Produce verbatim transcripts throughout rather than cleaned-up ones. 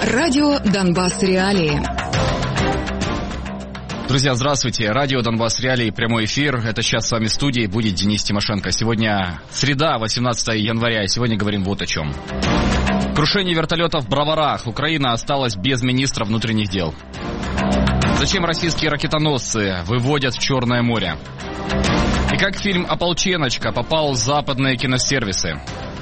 Радио «Донбасс. Реалии». Друзья, здравствуйте. Радио «Донбасс. Реалии», прямой эфир. Это сейчас с вами в студии будет Денис Тимошенко. Сегодня среда, восемнадцатое января, и сегодня говорим вот о чем. Крушение вертолетов в Броварах. Украина осталась без министра внутренних дел. Зачем российские ракетоносцы выводят в Черное море? И как фильм «Ополченочка» попал в западные киносервисы?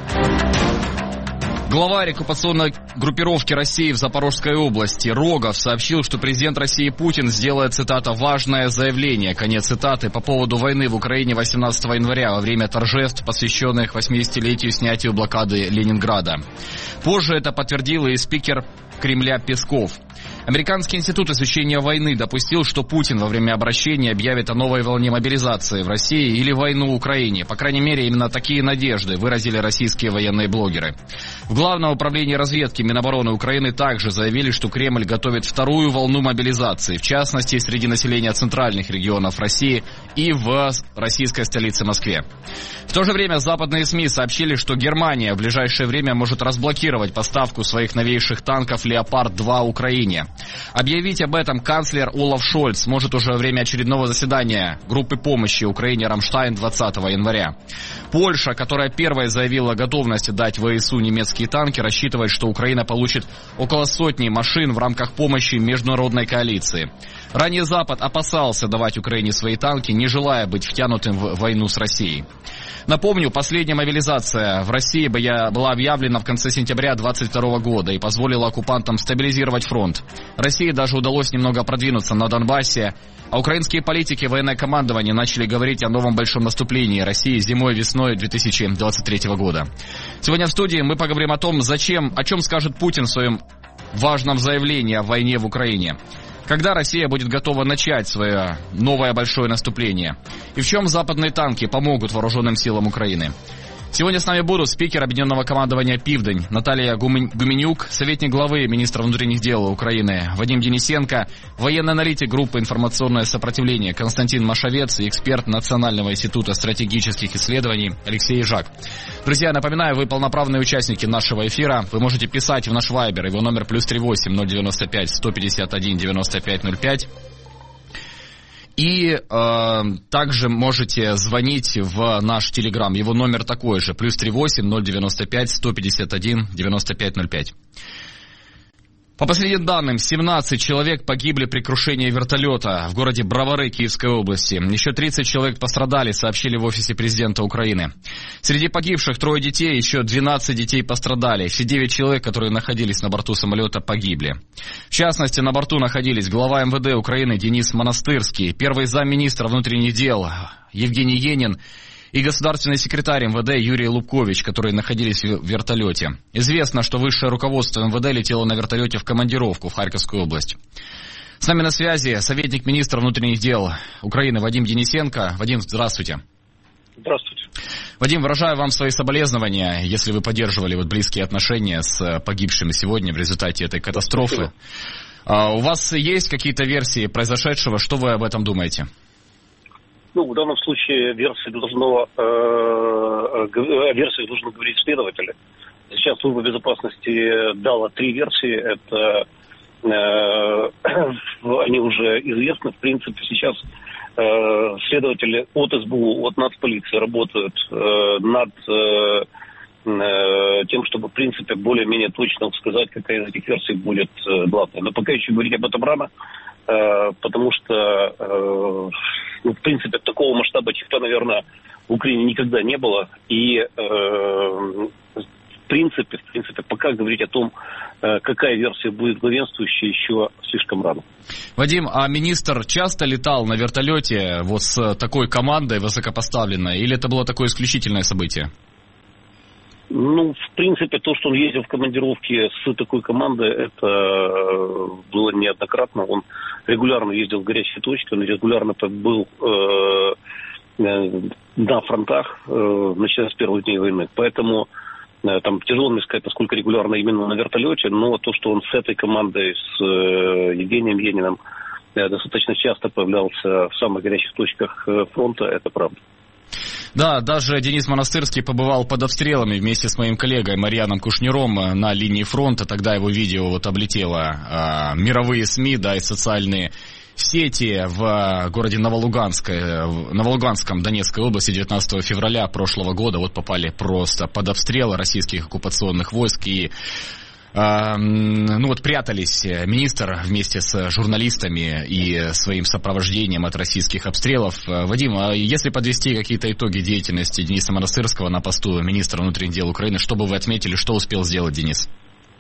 Главарь оккупационной группировки России в Запорожской области Рогов сообщил, что президент России Путин сделает, цитата, «важное заявление», конец цитаты, по поводу войны в Украине восемнадцатого января во время торжеств, посвященных восьмидесятилетию снятию блокады Ленинграда. Позже это подтвердил и спикер Кремля Песков. Американский институт изучения войны допустил, что Путин во время обращения объявит о новой волне мобилизации в России или войну в Украине. По крайней мере, именно такие надежды выразили российские военные блогеры. В Главном управлении разведки Минобороны Украины также заявили, что Кремль готовит вторую волну мобилизации, в частности, среди населения центральных регионов России и в российской столице Москве. В то же время западные СМИ сообщили, что Германия в ближайшее время может разблокировать поставку своих новейших танков «Леопард-два» Украине. Объявить об этом канцлер Олаф Шольц может уже во время очередного заседания группы помощи Украине «Рамштайн» двадцатого января. Польша, которая первой заявила о готовности дать ВСУ немецкие танки, рассчитывает, что Украина получит около сотни машин в рамках помощи международной коалиции. Ранее Запад опасался давать Украине свои танки, не желая быть втянутым в войну с Россией. Напомню, последняя мобилизация в России была объявлена в конце сентября двадцать второго года и позволила оккупантам стабилизировать фронт. России даже удалось немного продвинуться на Донбассе, а украинские политики и военное командование начали говорить о новом большом наступлении России зимой-весной две тысячи двадцать третьего года. Сегодня в студии мы поговорим о том, зачем, о чем скажет Путин в своем важном заявлении о войне в Украине. Когда Россия будет готова начать свое новое большое наступление? И в чем западные танки помогут вооруженным силам Украины? Сегодня с нами будут спикер Объединенного командования «Пивдень» Наталья Гуменюк, советник главы министра внутренних дел Украины Вадим Денисенко, военный аналитик группы «Информационное сопротивление» Константин Машовец и эксперт Национального института стратегических исследований Алексей Жак. Друзья, напоминаю, вы полноправные участники нашего эфира. Вы можете писать в наш вайбер, его номер плюс три восемь ноль девяносто пять сто пятьдесят один девяносто пять ноль пять. И э, также можете звонить в наш телеграм. Его номер такой же, плюс три восемь ноль девяносто пять сто пятьдесят один девяносто пять ноль пять. По последним данным, семнадцать человек погибли при крушении вертолета в городе Бровары Киевской области. Еще тридцать человек пострадали, сообщили в офисе президента Украины. Среди погибших трое детей, еще двенадцать детей пострадали. Все девять человек, которые находились на борту самолета, погибли. В частности, на борту находились глава МВД Украины Денис Монастырский, первый замминистра внутренних дел Евгений Енин и государственный секретарь МВД Юрий Лубкович, которые находились в вертолете. Известно, что высшее руководство МВД летело на вертолете в командировку в Харьковскую область. С нами на связи советник министра внутренних дел Украины Вадим Денисенко. Вадим, здравствуйте. Здравствуйте. Вадим, выражаю вам свои соболезнования, если вы поддерживали вот близкие отношения с погибшими сегодня в результате этой катастрофы. А у вас есть какие-то версии произошедшего? Что вы об этом думаете? Ну, в данном случае версии должно, э, о версиях должны говорить следователи. Сейчас служба безопасности дала три версии. Это э, они уже известны. В принципе, сейчас э, следователи от СБУ, от нацполиции работают э, над э, э, тем, чтобы, в принципе, более-менее точно сказать, какая из этих версий будет э, главной. Но пока еще говорить об этом рано, э, потому что... Э, Ну, в принципе, такого масштаба чипа, наверное, в Украине никогда не было. И, э, в принципе, в принципе, пока говорить о том, э, какая версия будет главенствующей, еще слишком рано. Вадим, а министр часто летал на вертолете вот с такой командой высокопоставленной? Или это было такое исключительное событие? Ну, в принципе, то, что он ездил в командировке с такой командой, это было неоднократно. Он регулярно ездил в горячие точки, он регулярно был э, на фронтах, э, начиная с первых дней войны. Поэтому э, там тяжело мне сказать, насколько регулярно именно на вертолете, но то, что он с этой командой, с э, Евгением Ениным, э, достаточно часто появлялся в самых горячих точках фронта, это правда. Да, даже Денис Монастырский побывал под обстрелами вместе с моим коллегой Марьяном Кушниром на линии фронта. Тогда его видео вот облетело э, мировые СМИ, да, и социальные сети в городе Новолуганске, в Новолуганском Донецкой области девятнадцатого февраля прошлого года. Вот попали просто под обстрелы российских оккупационных войск и э, ну вот прятались министр вместе с журналистами и своим сопровождением от российских обстрелов. Вадим, а если подвести какие-то итоги деятельности Дениса Монастырского на посту министра внутренних дел Украины, что бы вы отметили, что успел сделать Денис?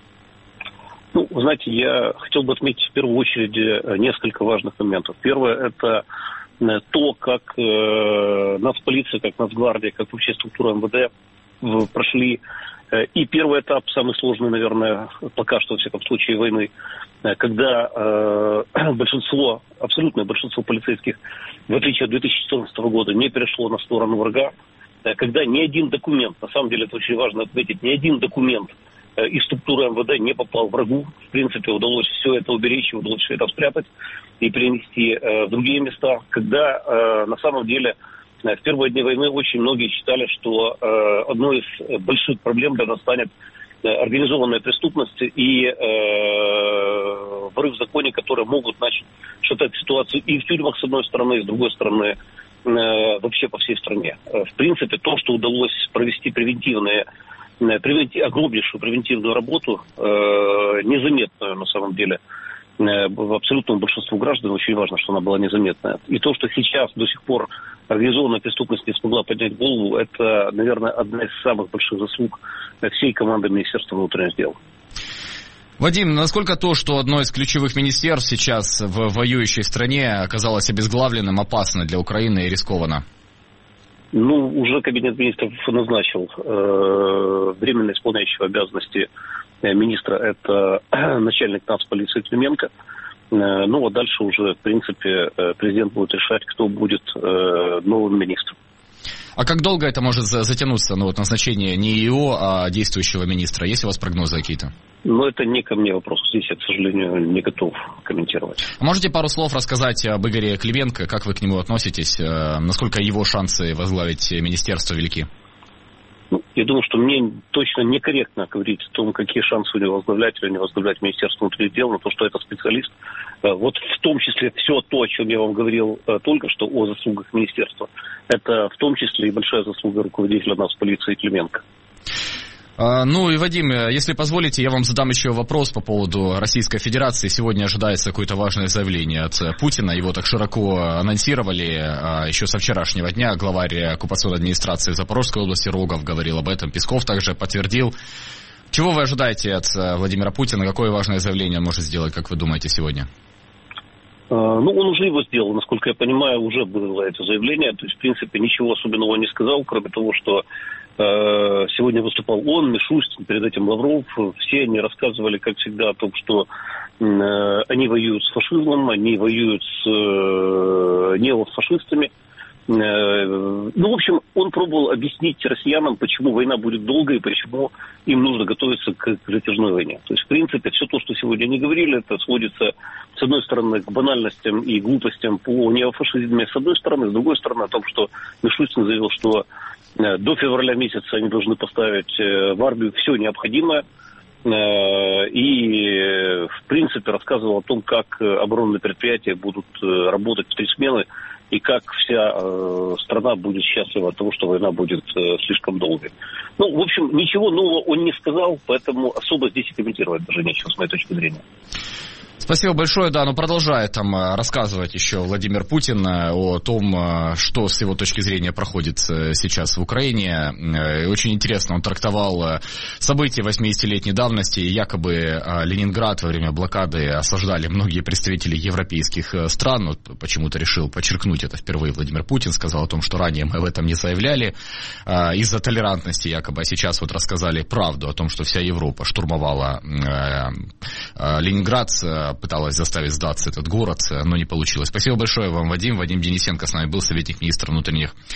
Ну, вы знаете, я хотел бы отметить в первую очередь несколько важных моментов. Первое – это то, как э, нацполиция, как Нацгвардия, как вообще структура эм вэ дэ прошли и первый этап, самый сложный, наверное, пока что, во всяком случае, войны, когда э, большинство, абсолютное большинство полицейских, в отличие от две тысячи четырнадцатого года, не перешло на сторону врага, когда ни один документ, на самом деле это очень важно отметить, ни один документ из структуры эм вэ дэ не попал врагу. В принципе, удалось все это уберечь, удалось все это спрятать и перенести э, в другие места. Когда э, на самом деле э, в первые дни войны очень многие считали, что э, одной из больших проблем для нас станет э, организованная преступность и э, воры в законе, которые могут начать шатать ситуацию и в тюрьмах, с одной стороны, и с другой стороны, э, вообще по всей стране. Э, в принципе, то, что удалось провести превентивные Превенти... огромнейшую превентивную работу, э, незаметную на самом деле, э, абсолютному большинству граждан очень важно, что она была незаметная. И то, что сейчас до сих пор организованная преступность не смогла поднять голову, это, наверное, одна из самых больших заслуг всей команды Министерства внутренних дел. Вадим, насколько то, что одно из ключевых министерств сейчас в воюющей стране оказалось обезглавленным, опасно для Украины и рискованно? Ну, уже Кабинет министров назначил э, временно исполняющего обязанности э, министра, это э, начальник нацполиции Клименко. Э, ну, а дальше уже, в принципе, э, президент будет решать, кто будет э, новым министром. А как долго это может затянуться, ну, вот назначение не ИО, а действующего министра? Есть у вас прогнозы какие-то? Ну, это не ко мне вопрос. Здесь я, к сожалению, не готов комментировать. Можете пару слов рассказать об Игоре Клименко? Как вы к нему относитесь? Насколько его шансы возглавить министерство велики? Ну, я думаю, что мне точно некорректно говорить о том, какие шансы у него возглавлять или не возглавлять Министерство внутренних дел, но то, что это специалист. Вот в том числе все то, о чем я вам говорил только что, о заслугах министерства, это в том числе и большая заслуга руководителя нацполиции Клименко. Ну и, Вадим, если позволите, я вам задам еще вопрос по поводу Российской Федерации. Сегодня ожидается какое-то важное заявление от Путина. Его так широко анонсировали еще со вчерашнего дня. Главарь оккупационной администрации Запорожской области Рогов говорил об этом. Песков также подтвердил. Чего вы ожидаете от Владимира Путина? Какое важное заявление он может сделать, как вы думаете, сегодня? Ну, он уже его сделал, насколько я понимаю, уже было это заявление. То есть, в принципе, ничего особенного не сказал, кроме того, что э, сегодня выступал он, Мишустин, перед этим Лавров. Все они рассказывали, как всегда, о том, что э, они воюют с фашизмом, они воюют с э, неофашистами. Ну, в общем, он пробовал объяснить россиянам, почему война будет долгой и почему им нужно готовиться к затяжной войне. То есть, в принципе, все то, что сегодня они говорили, это сводится, с одной стороны, к банальностям и глупостям по неофашизме, с одной стороны, с другой стороны, о том, что Мишустин заявил, что до февраля месяца они должны поставить в армию все необходимое. И, в принципе, рассказывал о том, как оборонные предприятия будут работать в три смены, и как вся э, страна будет счастлива от того, что война будет э, слишком долгой. Ну, в общем, ничего нового он не сказал, поэтому особо здесь и комментировать даже нечего, с моей точки зрения. Спасибо большое, да, но продолжает там рассказывать еще Владимир Путин о том, что с его точки зрения проходит сейчас в Украине. Очень интересно, он трактовал события восьмидесятилетней давности. Якобы Ленинград во время блокады осаждали многие представители европейских стран. Вот почему-то решил подчеркнуть это впервые Владимир Путин. Сказал о том, что ранее мы об этом не заявляли. Из-за толерантности якобы. А сейчас вот рассказали правду о том, что вся Европа штурмовала Ленинград, пыталась заставить сдаться этот город, но не получилось. Спасибо большое вам, Вадим. Вадим Денисенко с нами был, советник министра внутренних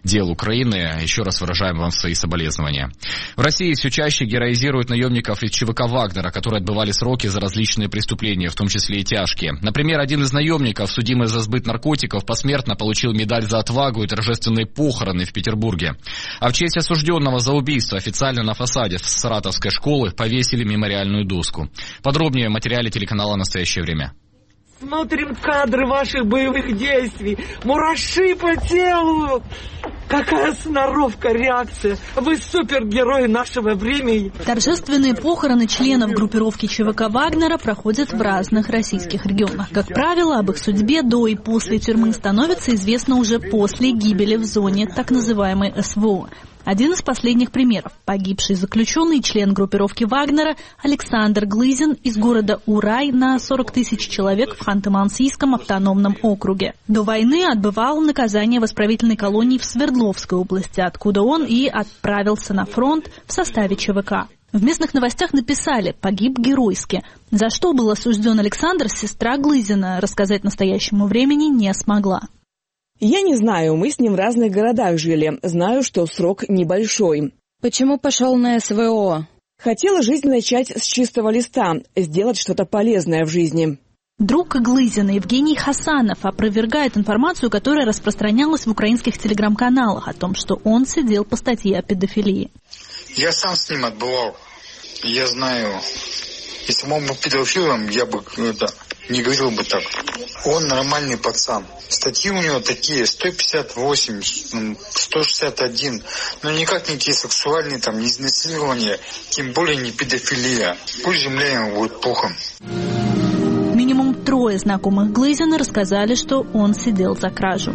дел Украины. Еще раз выражаем вам свои соболезнования. В России все чаще героизируют наемников из ЧВК «Вагнера», которые отбывали сроки за различные преступления, в том числе и тяжкие. Например, один из наемников, судимый за сбыт наркотиков, посмертно получил медаль за отвагу и торжественные похороны в Петербурге. А в честь осужденного за убийство официально на фасаде Саратовской школы повесили мемориальную доску. Подробнее в материале телеканала «Настоящее время». Смотрим кадры ваших боевых действий. Мураши по телу. Какая сноровка, реакция. Вы супергерой нашего времени. Торжественные похороны членов группировки ЧВК «Вагнера» проходят в разных российских регионах. Как правило, об их судьбе до и после тюрьмы становится известно уже после гибели в зоне так называемой СВО. Один из последних примеров – погибший заключенный и член группировки «Вагнера» Александр Глызин из города Урай на сорок тысяч человек в Ханты-Мансийском автономном округе. До войны отбывал наказание в исправительной колонии в Свердловской области, откуда он и отправился на фронт в составе ЧВК. В местных новостях написали «погиб геройски». За что был осужден Александр, сестра Глызина рассказать настоящему времени не смогла. Я не знаю, мы с ним в разных городах жили. Знаю, что срок небольшой. Почему пошел на СВО? Хотела жизнь начать с чистого листа, сделать что-то полезное в жизни. Друг Глызина Евгений Хасанов опровергает информацию, которая распространялась в украинских телеграм-каналах о том, что он сидел по статье о педофилии. Я сам с ним отбывал. Я знаю, если бы он был педофилом, я бы это, не говорил бы так. Он нормальный пацан. Статьи у него такие, сто пятьдесят восемь, сто шестьдесят один, но никак не те сексуальные, там, не изнасилование, тем более не педофилия. Пусть земля ему будет пухом. Минимум трое знакомых Глызина рассказали, что он сидел за кражу.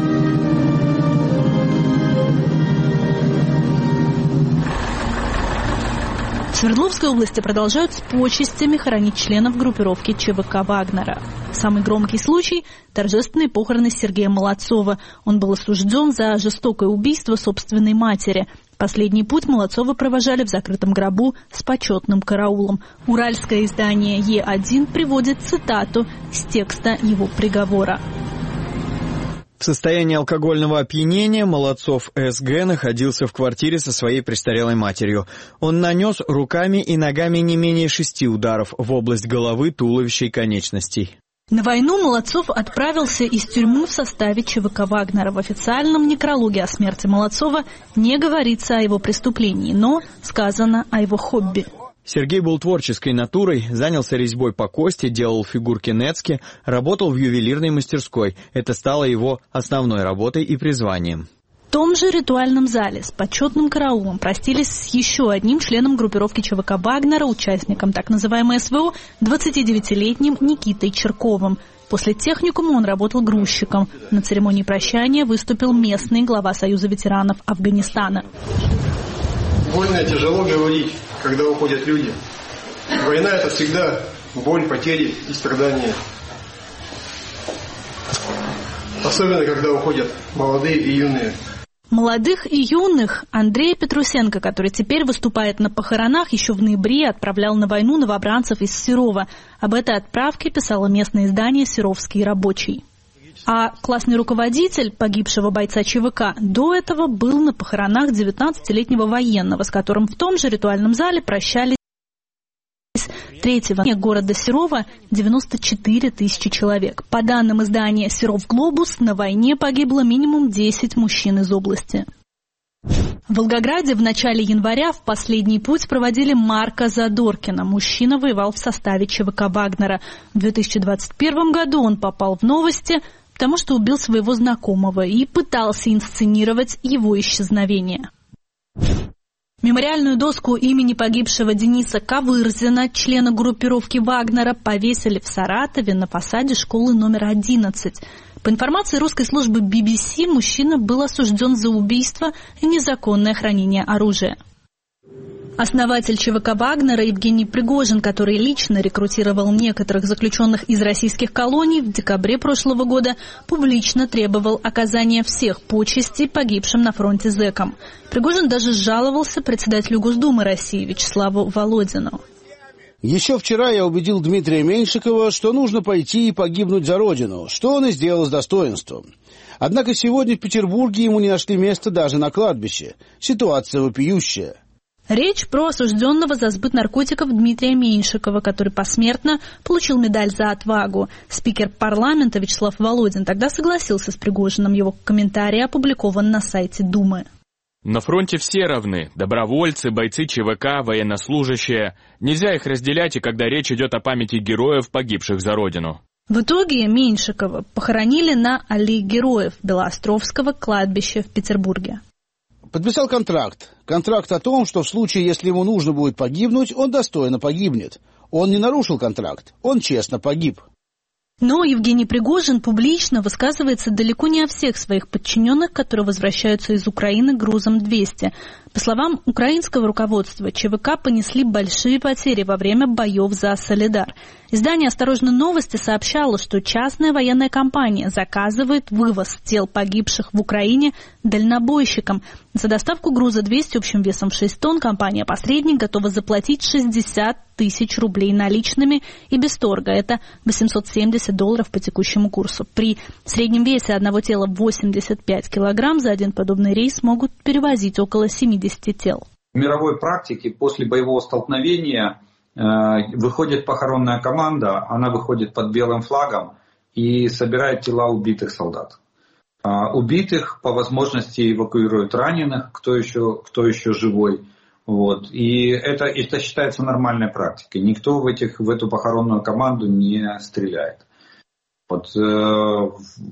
В Свердловской области продолжают с почестями хоронить членов группировки ЧВК «Вагнера». Самый громкий случай – торжественные похороны Сергея Молодцова. Он был осужден за жестокое убийство собственной матери. Последний путь Молодцова провожали в закрытом гробу с почетным караулом. Уральское издание Е один приводит цитату из текста его приговора. В состоянии алкогольного опьянения Молодцов СГ находился в квартире со своей престарелой матерью. Он нанес руками и ногами не менее шести ударов в область головы, туловища и конечностей. На войну Молодцов отправился из тюрьмы в составе ЧВК «Вагнера». В официальном некрологе о смерти Молодцова не говорится о его преступлении, но сказано о его хобби. Сергей был творческой натурой, занялся резьбой по кости, делал фигурки Нецки, работал в ювелирной мастерской. Это стало его основной работой и призванием. В том же ритуальном зале с почетным караулом простились с еще одним членом группировки ЧВК «Вагнера», участником так называемой СВО, двадцатидевятилетним Никитой Черковым. После техникума он работал грузчиком. На церемонии прощания выступил местный глава Союза ветеранов Афганистана. Больно и тяжело говорить, когда уходят люди. Война – это всегда боль, потери и страдания. Особенно, когда уходят молодые и юные. Молодых и юных Андрея Петрусенко, который теперь выступает на похоронах, еще в ноябре отправлял на войну новобранцев из Серова. Об этой отправке писало местное издание «Серовский рабочий». А классный руководитель погибшего бойца ЧВК до этого был на похоронах девятнадцатилетнего военного, с которым в том же ритуальном зале прощались третьего города Серова девяносто четыре тысячи человек. По данным издания «Серов Глобус», на войне погибло минимум десять мужчин из области. В Волгограде в начале января в последний путь проводили Марка Задоркина. Мужчина воевал в составе ЧВК «Вагнера». В две тысячи двадцать первом году он попал в новости, потому что убил своего знакомого и пытался инсценировать его исчезновение. Мемориальную доску имени погибшего Дениса Кавырзина, члена группировки «Вагнера», повесили в Саратове на фасаде школы номер одиннадцать. По информации русской службы би би си, мужчина был осужден за убийство и незаконное хранение оружия. Основатель ЧВК «Вагнера» Евгений Пригожин, который лично рекрутировал некоторых заключенных из российских колоний, в декабре прошлого года публично требовал оказания всех почестей погибшим на фронте зэкам. Пригожин даже жаловался председателю Госдумы России Вячеславу Володину. Еще вчера я убедил Дмитрия Меньшикова, что нужно пойти и погибнуть за Родину, что он и сделал с достоинством. Однако сегодня в Петербурге ему не нашли места даже на кладбище. Ситуация вопиющая. Речь про осужденного за сбыт наркотиков Дмитрия Меньшикова, который посмертно получил медаль за отвагу. Спикер парламента Вячеслав Володин тогда согласился с Пригожиным. Его комментарий опубликован на сайте Думы. На фронте все равны. Добровольцы, бойцы ЧВК, военнослужащие. Нельзя их разделять, и когда речь идет о памяти героев, погибших за Родину. В итоге Меньшикова похоронили на Аллее Героев Белоостровского кладбища в Петербурге. Подписал контракт. Контракт о том, что в случае, если ему нужно будет погибнуть, он достойно погибнет. Он не нарушил контракт, он честно погиб. Но Евгений Пригожин публично высказывается далеко не о всех своих подчиненных, которые возвращаются из Украины грузом двести. По словам украинского руководства, ЧВК понесли большие потери во время боев за Солидар. Издание «Осторожно, новости» сообщало, что частная военная компания заказывает вывоз тел погибших в Украине дальнобойщикам. За доставку груза двести общим весом в шесть тонн компания-посредник готова заплатить шестьдесят тысяч рублей наличными и без торга. Это восемьсот семьдесят долларов по текущему курсу. При среднем весе одного тела восемьдесят пять килограмм за один подобный рейс могут перевозить около семьдесят тел. В мировой практике после боевого столкновения э, выходит похоронная команда, она выходит под белым флагом и собирает тела убитых солдат. А убитых по возможности эвакуируют раненых, кто еще, кто еще живой. Вот. И это, это считается нормальной практикой. Никто в, этих, в эту похоронную команду не стреляет. Вот, э,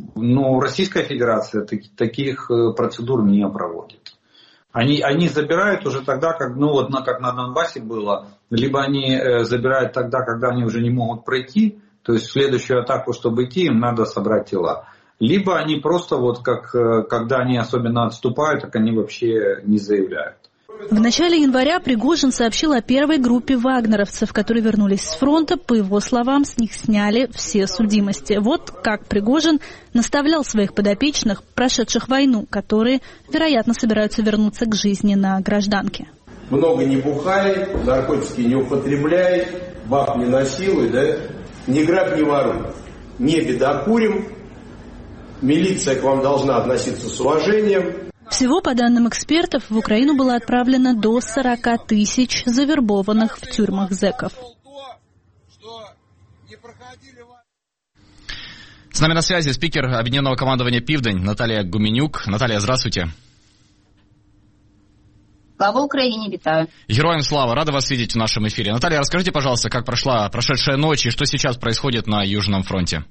но Российская Федерация таки, таких процедур не проводит. Они, они забирают уже тогда, как, ну, вот, как на Донбассе было, либо они э, забирают тогда, когда они уже не могут пройти, то есть в следующую атаку, чтобы идти, им надо собрать тела. Либо они просто, вот как, э, когда они особенно отступают, так они вообще не заявляют. В начале января Пригожин сообщил о первой группе вагнеровцев, которые вернулись с фронта. По его словам, с них сняли все судимости. Вот как Пригожин наставлял своих подопечных, прошедших войну, которые, вероятно, собираются вернуться к жизни на гражданке. Много не бухай, наркотики не употребляй, баб не насилуй, да? Не грабь, не воруй. Не бедокурим. Милиция к вам должна относиться с уважением. Всего, по данным экспертов, в Украину было отправлено до сорок тысяч завербованных в тюрьмах зэков. С нами на связи спикер Объединенного командования «Південь» Наталья Гуменюк. Наталья, здравствуйте. Слава Украине, витаю. Героям слава, рада вас видеть в нашем эфире. Наталья, расскажите, пожалуйста, как прошла прошедшая ночь и что сейчас происходит на Южном фронте?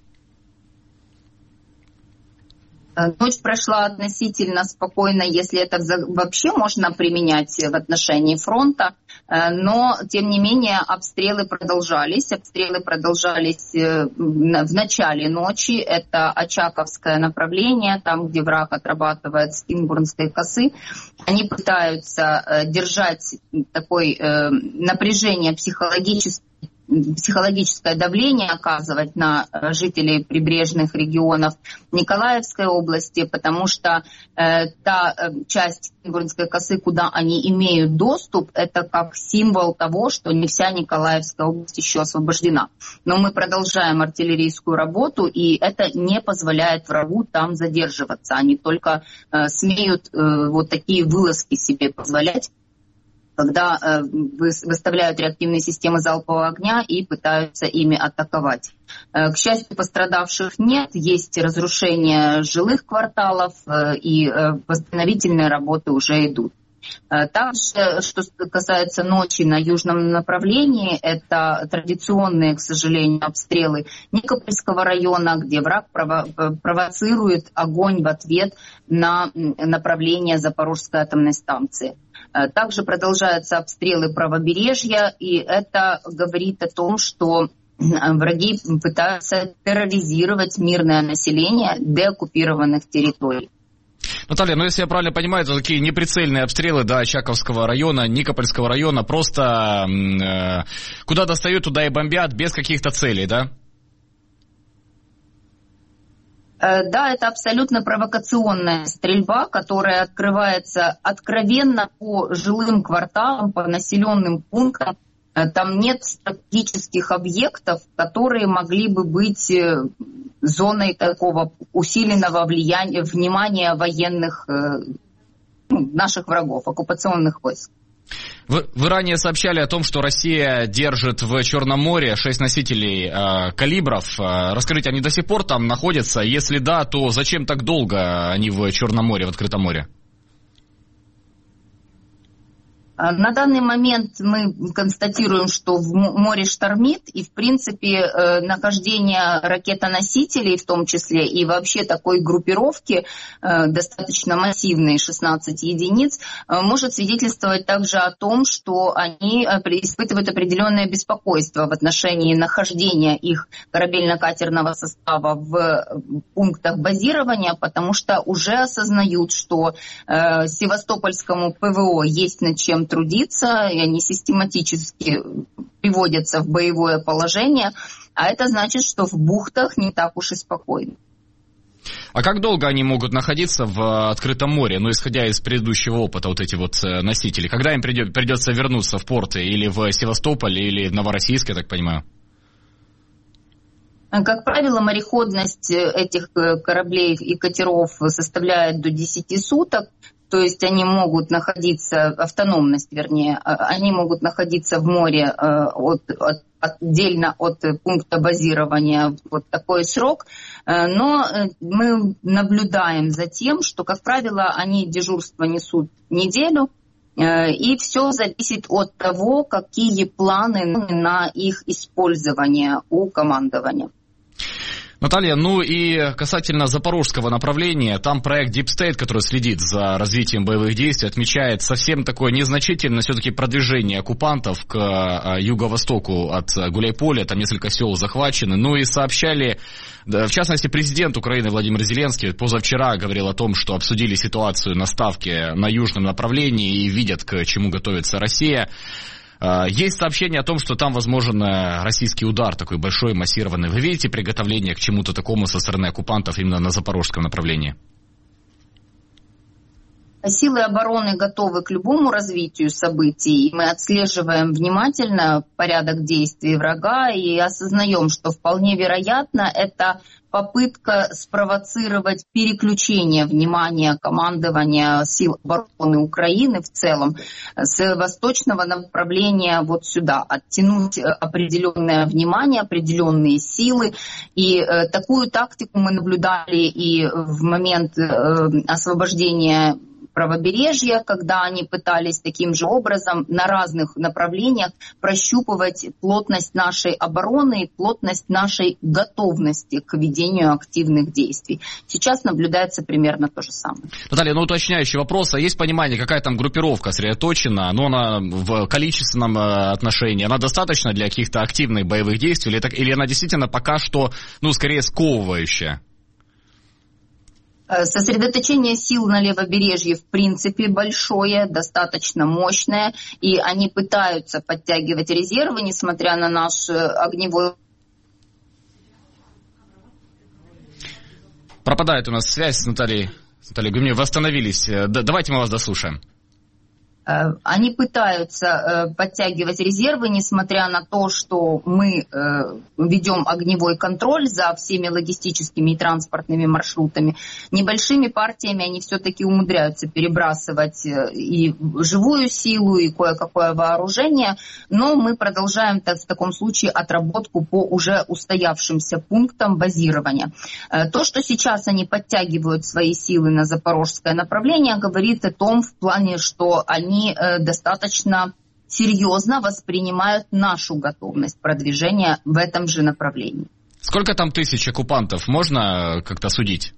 Ночь прошла относительно спокойно, если это вообще можно применять в отношении фронта, но, тем не менее, обстрелы продолжались. Обстрелы продолжались в начале ночи. Это Очаковское направление, там, где враг отрабатывает с Кинбурнской косы. Они пытаются держать такое напряжение психологическое, психологическое давление оказывать на жителей прибрежных регионов Николаевской области, потому что э, та э, часть Кинбурнской косы, куда они имеют доступ, это как символ того, что не вся Николаевская область еще освобождена. Но мы продолжаем артиллерийскую работу, и это не позволяет врагу там задерживаться. Они только э, смеют э, вот такие вылазки себе позволять, когда э, выставляют реактивные системы залпового огня и пытаются ими атаковать. Э, к счастью, пострадавших нет, есть разрушение жилых кварталов э, и э, восстановительные работы уже идут. Э, также, что касается ночи на южном направлении, это традиционные, к сожалению, обстрелы Никопольского района, где враг прово- провоцирует огонь в ответ на направление Запорожской атомной станции. Также продолжаются обстрелы правобережья, и это говорит о том, что враги пытаются терроризировать мирное население деоккупированных территорий. Наталья, ну если я правильно понимаю, то такие неприцельные обстрелы, да, Очаковского района, Никопольского района, просто э, куда достают, туда и бомбят, без каких-то целей, да? Да, это абсолютно провокационная стрельба, которая открывается откровенно по жилым кварталам, по населенным пунктам. Там нет стратегических объектов, которые могли бы быть зоной такого усиленного влияния, внимания военных, ну, наших врагов, оккупационных войск. Вы, вы ранее сообщали о том, что Россия держит в Черном море шесть носителей э, калибров. Э, расскажите, они до сих пор там находятся? Если да, то зачем так долго они в Черном море, в открытом море? На данный момент мы констатируем, что в море штормит, и, в принципе, нахождение ракетоносителей, в том числе, и вообще такой группировки, достаточно массивной, шестнадцать единиц, может свидетельствовать также о том, что они испытывают определенное беспокойство в отношении нахождения их корабельно-катерного состава в пунктах базирования, потому что уже осознают, что Севастопольскому ПВО есть над чем трудиться, и они систематически приводятся в боевое положение, а это значит, что в бухтах не так уж и спокойно. А как долго они могут находиться в открытом море, ну, исходя из предыдущего опыта, вот эти вот носители? Когда им придет, придется вернуться в порты или в Севастополь, или в Новороссийск, я так понимаю? Как правило, мореходность этих кораблей и катеров составляет до десяти суток. То есть они могут находиться, автономность вернее, они могут находиться в море от, от, отдельно от пункта базирования вот такой срок. Но мы наблюдаем за тем, что, как правило, они дежурство несут неделю, и все зависит от того, какие планы на их использование у командования. Наталья, ну и касательно запорожского направления, там проект Deep State, который следит за развитием боевых действий, отмечает совсем такое незначительное все-таки продвижение оккупантов к юго-востоку от Гуляйполя, там несколько сел захвачены, ну и сообщали, в частности, президент Украины Владимир Зеленский позавчера говорил о том, что обсудили ситуацию на ставке на южном направлении и видят, к чему готовится Россия. Есть сообщение о том, что там возможен российский удар, такой большой, массированный. Вы видите приготовление к чему-то такому со стороны оккупантов именно на запорожском направлении? Силы обороны готовы к любому развитию событий. Мы отслеживаем внимательно порядок действий врага и осознаем, что вполне вероятно это попытка спровоцировать переключение внимания командования сил обороны Украины в целом с восточного направления вот сюда, оттянуть определенное внимание, определенные силы. И э, такую тактику мы наблюдали и в момент э, освобождения правобережья, когда они пытались таким же образом на разных направлениях прощупывать плотность нашей обороны и плотность нашей готовности к ведению активных действий. Сейчас наблюдается примерно то же самое. Наталья, ну уточняющий вопрос. А есть понимание, какая там группировка сосредоточена? Но она в количественном отношении, она достаточно для каких-то активных боевых действий? Или, так, или она действительно пока что, ну, скорее сковывающая? Сосредоточение сил на левобережье в принципе большое, достаточно мощное, и они пытаются подтягивать резервы, несмотря на наш огневой... Пропадает у нас связь с Натальей. Наталья Гумнева, восстановились. Давайте мы вас дослушаем. Они пытаются подтягивать резервы, несмотря на то, что мы ведем огневой контроль за всеми логистическими и транспортными маршрутами. Небольшими партиями они все-таки умудряются перебрасывать и живую силу, и кое-какое вооружение, но мы продолжаем в таком случае отработку по уже устоявшимся пунктам базирования. То, что сейчас они подтягивают свои силы на запорожское направление, говорит о том в плане, что они они достаточно серьезно воспринимают нашу готовность продвижения в этом же направлении. Сколько там тысяч оккупантов? Можно как-то судить?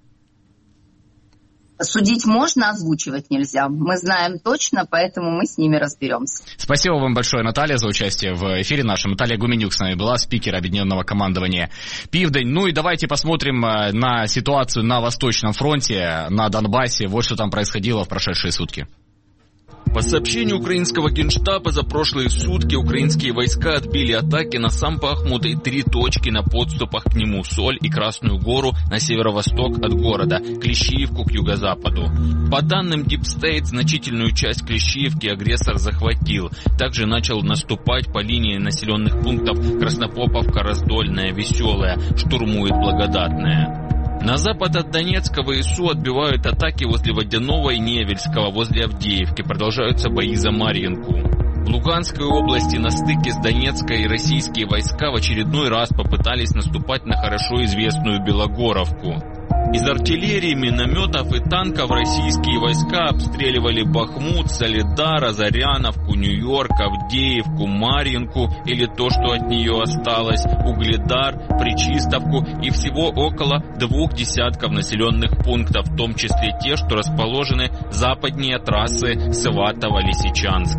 Судить можно, озвучивать нельзя. Мы знаем точно, поэтому мы с ними разберемся. Спасибо вам большое, Наталья, за участие в эфире нашем. Наталья Гуменюк с нами была, спикер Объединенного командования «Південь». Ну и давайте посмотрим на ситуацию на Восточном фронте, на Донбассе. Вот что там происходило в прошедшие сутки. По сообщению украинского генштаба, за прошлые сутки украинские войска отбили атаки на сам Бахмут и три точки на подступах к нему: Соль и Красную гору на северо-восток от города, Клещиевку к юго-западу. По данным Deep State, значительную часть Клещиевки агрессор захватил. Также начал наступать по линии населенных пунктов Краснопоповка, Раздольная, Веселая, штурмует Благодатная. На запад от Донецка ВСУ отбивают атаки возле Водяного и Невельского, возле Авдеевки. Продолжаются бои за Марьинку. В Луганской области на стыке с Донецкой российские войска в очередной раз попытались наступать на хорошо известную Белогоровку. Из артиллерии, минометов и танков российские войска обстреливали Бахмут, Солидар, Озаряновку, Нью-Йорк, Авдеевку, Марьинку или то, что от нее осталось, Угледар, Пречистовку и всего около двух десятков населенных пунктов, в том числе те, что расположены западнее трассы Сватово-Лисичанск.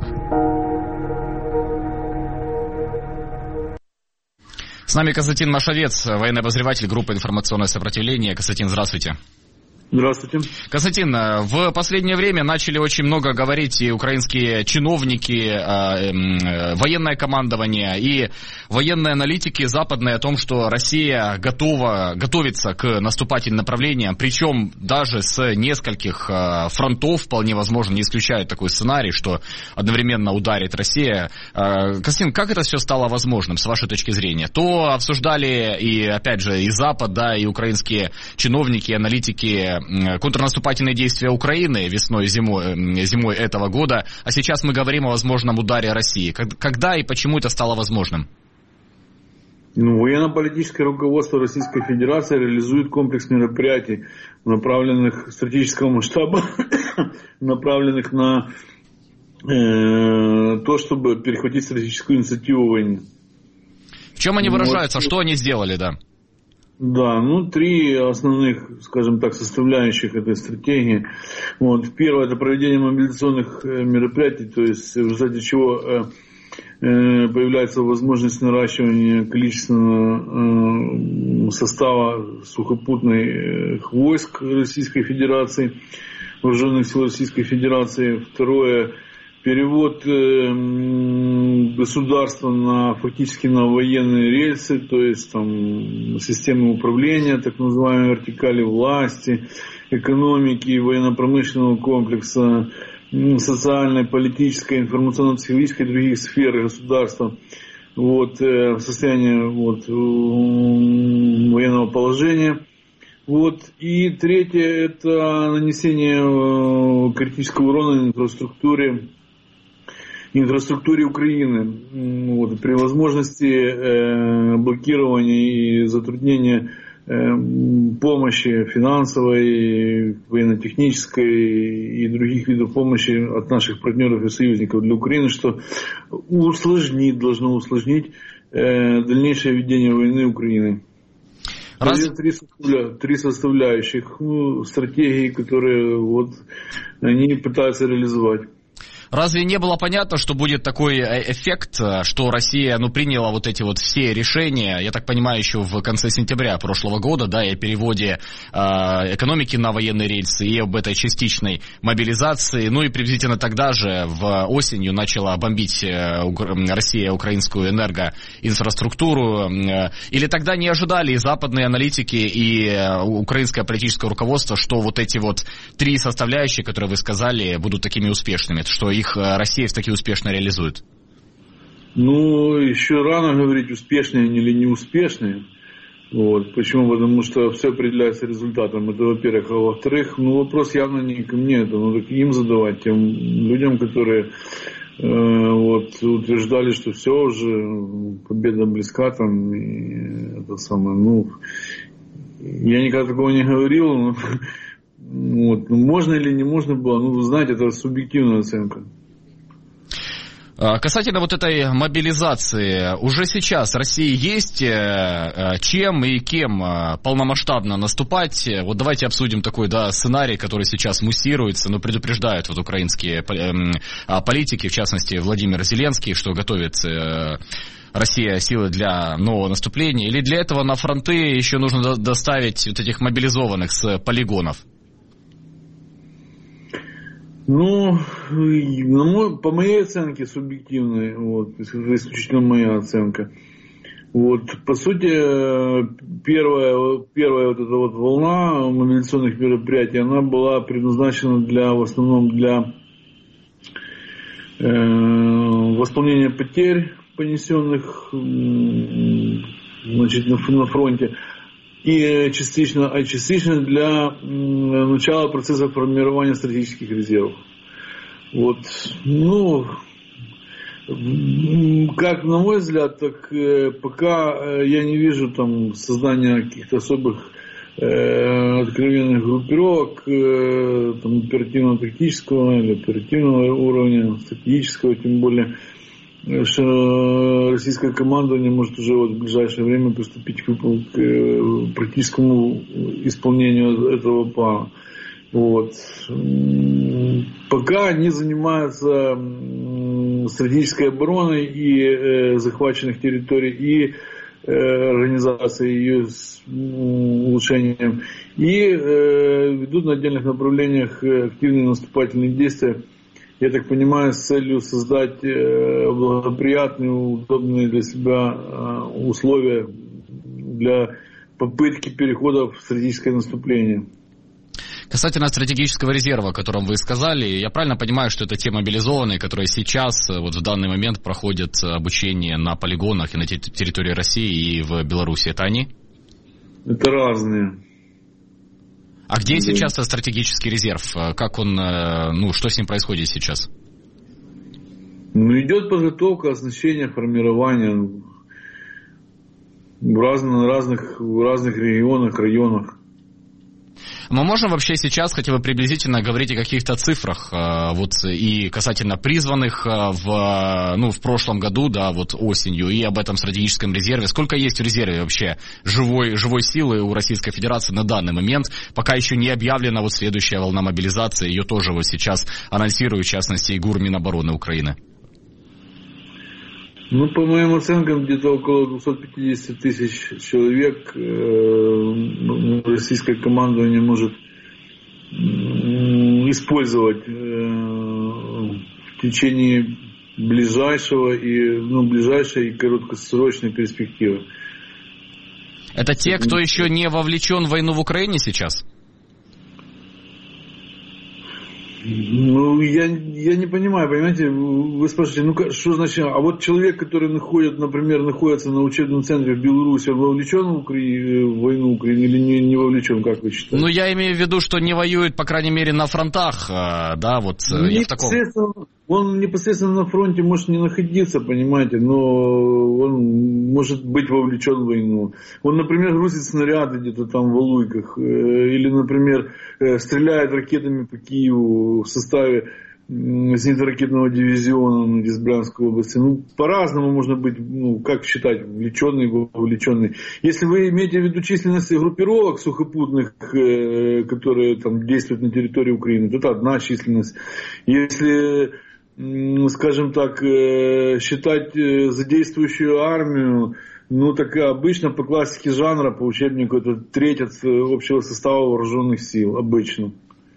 С нами Константин Машовец, военный обозреватель группы «Информационное сопротивление». Константин, здравствуйте. Здравствуйте. Константин, в последнее время начали очень много говорить и украинские чиновники, военное командование и военные аналитики западные о том, что Россия готова, готовится к наступательным направлениям, причем даже с нескольких фронтов, вполне возможно, не исключают такой сценарий, что одновременно ударит Россия. Константин, как это все стало возможным, с вашей точки зрения? То обсуждали и, опять же, и Запад, да, и украинские чиновники, аналитики контрнаступательные действия Украины весной и зимой, зимой этого года, а сейчас мы говорим о возможном ударе России. Когда и почему это стало возможным? Ну, военно-политическое руководство Российской Федерации реализует комплекс мероприятий, направленных стратегического масштаба, направленных на э, то, чтобы перехватить стратегическую инициативу в войне. В чем они выражаются? Вот. Что они сделали, да? Да, ну, три основных, скажем так, составляющих этой стратегии. Вот. Первое – это проведение мобилизационных мероприятий, то есть в результате чего э, э, появляется возможность наращивания количественного э, состава сухопутных войск Российской Федерации, вооруженных сил Российской Федерации. Второе – перевод э, государства на, фактически на военные рельсы, то есть там системы управления, так называемые вертикали власти, экономики, военно-промышленного комплекса, социальной, политической, информационно-психологической и других сфер государства. Вот, э, в состоянии вот, военного положения. Вот. И третье – это нанесение э, критического урона инфраструктуре, инфраструктуре Украины. Вот. При возможности э, блокирования и затруднения э, помощи финансовой, военно-технической и других видов помощи от наших партнеров и союзников для Украины, что усложнит, должно усложнить э, дальнейшее ведение войны Украины. Раз... Три, составля... Три составляющих ну, стратегии, которые вот, они пытаются реализовать. Разве не было понятно, что будет такой эффект, что Россия, ну, приняла вот эти вот все решения, я так понимаю, еще в конце сентября прошлого года, да, и о переводе э, экономики на военные рельсы, и об этой частичной мобилизации, ну и приблизительно тогда же, в осенью, начала бомбить э, Россия украинскую энергоинфраструктуру, э, или тогда не ожидали и западные аналитики, и э, украинское политическое руководство, что вот эти вот три составляющие, которые вы сказали, будут такими успешными, что их Россия таки успешно реализует? Ну, еще рано говорить, успешные они или неуспешные. Вот. Почему? Потому что все определяется результатом. Это, во-первых. А во-вторых, ну, вопрос явно не ко мне, это надо им задавать, тем людям, которые э, вот, утверждали, что все уже, победа близка, там, и это самое, ну, я никогда такого не говорил, но вот. Можно или не можно было, ну, вы знаете, это субъективная оценка. Касательно вот этой мобилизации, уже сейчас России есть чем и кем полномасштабно наступать? Вот давайте обсудим такой, да, сценарий, который сейчас муссируется, но предупреждают вот украинские политики, в частности Владимир Зеленский, что готовит Россия силы для нового наступления, или для этого на фронты еще нужно доставить вот этих мобилизованных с полигонов? Ну, по моей оценке субъективной, вот, исключительно моя оценка, вот, по сути, первая, первая вот эта вот волна мобилизационных мероприятий, она была предназначена для, в основном для э, восполнения потерь, понесенных, значит, на, на фронте, и частично, а частично для начала процесса формирования стратегических резервов. Вот, ну, как на мой взгляд, так пока я не вижу там создания каких-то особых э, откровенных группировок э, там, оперативно-тактического или оперативного уровня, стратегического, тем более, что российское командование может уже вот в ближайшее время приступить к, к практическому исполнению этого плана. Вот. Пока они занимаются стратегической обороной и э, захваченных территорий, и э, организацией ее с, э, улучшением, и э, ведут на отдельных направлениях активные наступательные действия, я так понимаю, с целью создать благоприятные, удобные для себя условия для попытки перехода в стратегическое наступление. Касательно стратегического резерва, о котором вы сказали, я правильно понимаю, что это те мобилизованные, которые сейчас, вот в данный момент, проходят обучение на полигонах и на территории России и в Беларуси? Это они? Это разные. А где сейчас стратегический резерв? Как он, ну, что с ним происходит сейчас? Ну, идет подготовка, оснащение, формирование в разных, разных, в разных регионах, районах. Мы можем вообще сейчас хотя бы приблизительно говорить о каких-то цифрах, вот, и касательно призванных в, ну, в прошлом году, да, вот осенью, и об этом стратегическом резерве. Сколько есть в резерве вообще живой, живой силы у Российской Федерации на данный момент? Пока еще не объявлена вот следующая волна мобилизации, ее тоже вот сейчас анонсирует, в частности, и ГУР Минобороны Украины. Ну, по моим оценкам, где-то около двести пятьдесят тысяч человек э, российское командование может э, использовать э, в течение ближайшего и, ну, ближайшей и короткосрочной перспективы. Это те, кто еще не вовлечен в войну в Украине сейчас? Ну, я, я не понимаю, понимаете, вы спрашиваете, ну, что значит, а вот человек, который находит, например, находится на учебном центре в Беларуси, он вовлечен в, Укра... в войну Украины или не, не вовлечен, как вы считаете? Ну, я имею в виду, что не воюет, по крайней мере, на фронтах, да, вот, ну, я в таком... Он непосредственно на фронте может не находиться, понимаете, но он может быть вовлечен в войну. Он, например, грузит снаряды где-то там в Алуйках, или, например, стреляет ракетами по Киеву в составе зенитно-ракетного дивизиона из Брянской области. Ну, по-разному можно быть, ну, как считать, вовлеченный, вовлеченный. Если вы имеете в виду численность группировок сухопутных, которые там действуют на территории Украины, то это одна численность. Если, скажем так, считать задействующую армию, ну, так обычно по классике жанра, по учебнику, это треть от общего состава вооруженных сил, обычно.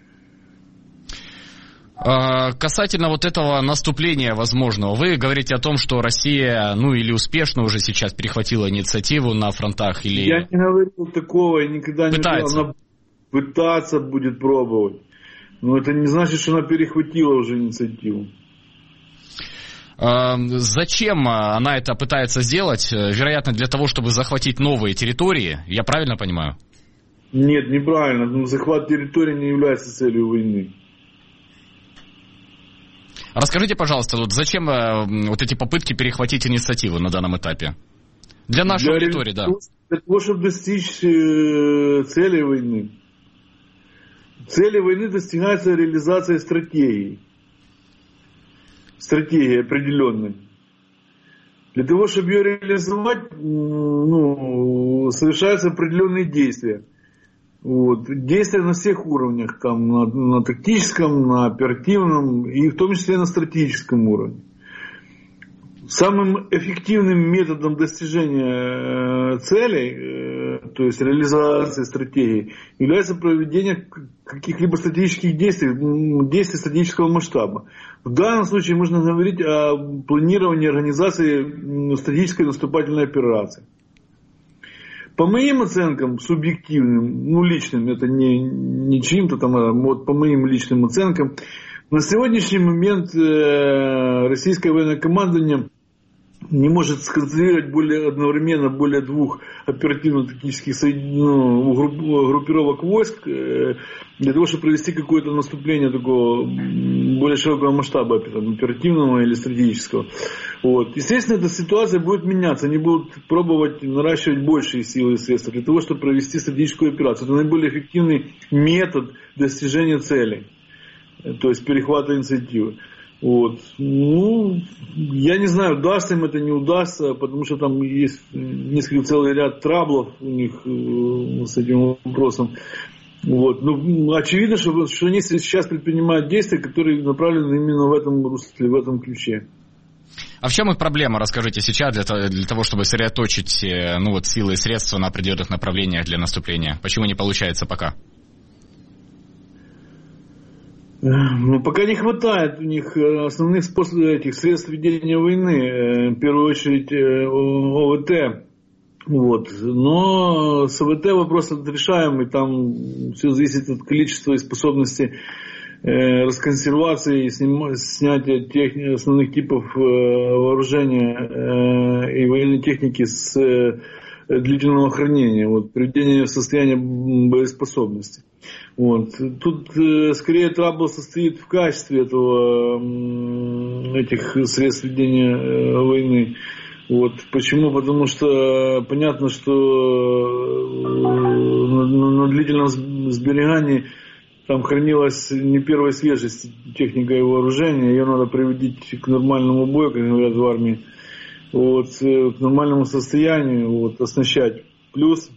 Касательно вот этого наступления возможного, вы говорите о том, что Россия, ну, или успешно уже сейчас перехватила инициативу на фронтах, или... Я не говорил такого, я никогда Пытается. не говорил. Она пытаться будет пробовать. Но это не значит, что она перехватила уже инициативу. Зачем она это пытается сделать? Вероятно, для того, чтобы захватить новые территории. Я правильно понимаю? Нет, неправильно. Ну, захват территории не является целью войны. Расскажите, пожалуйста, вот зачем вот эти попытки перехватить инициативу на данном этапе? Для нашей для аудитории, да. Для того, чтобы достичь цели войны. Цели войны достигаются реализацией стратегии. Стратегии определенной. Для того, чтобы ее реализовать, ну, совершаются определенные действия. Вот. Действия на всех уровнях, там, на, на тактическом, на оперативном и в том числе на стратегическом уровне. Самым эффективным методом достижения целей то есть реализации стратегии, является проведение каких-либо стратегических действий, действий стратегического масштаба. В данном случае можно говорить о планировании организации стратегической наступательной операции. По моим оценкам, субъективным, ну личным, это не, не чьим-то там, а вот по моим личным оценкам, на сегодняшний момент э, российское военное командование не может сконцентрировать более одновременно более двух оперативно-тактических ну, группировок войск э, для того, чтобы провести какое-то наступление такого более широкого масштаба, оперативного или стратегического. Вот. Естественно, эта ситуация будет меняться. Они будут пробовать наращивать большие силы и средства для того, чтобы провести стратегическую операцию. Это наиболее эффективный метод достижения целей, то есть перехвата инициативы. Вот. Ну, я не знаю, удастся им это, не удастся, потому что там есть несколько целый ряд траблов у них э, с этим вопросом. Вот. Ну, очевидно, что, что они сейчас предпринимают действия, которые направлены именно в этом русле, в этом ключе. А в чем их проблема, расскажите сейчас, для, для того, чтобы сосредоточить ну, вот, силы и средства на определенных направлениях для наступления? Почему не получается пока? Ну, пока не хватает у них основных способов этих средств ведения войны, в первую очередь ОВТ. Вот. Но с ОВТ вопрос решаемый, там все зависит от количества и способности э, расконсервации и снятия техни- основных типов э, вооружения э, и военной техники с э, длительного хранения, вот, приведение в состояние боеспособности. Вот. Тут э, скорее трабл состоит в качестве этого, э, этих средств ведения э, войны. Вот. Почему? Потому что понятно, что на, на, на длительном сберегании там хранилась не первой свежести техника и вооружение, ее надо приводить к нормальному бою, как говорят в армии, вот, к нормальному состоянию, вот, оснащать. Плюс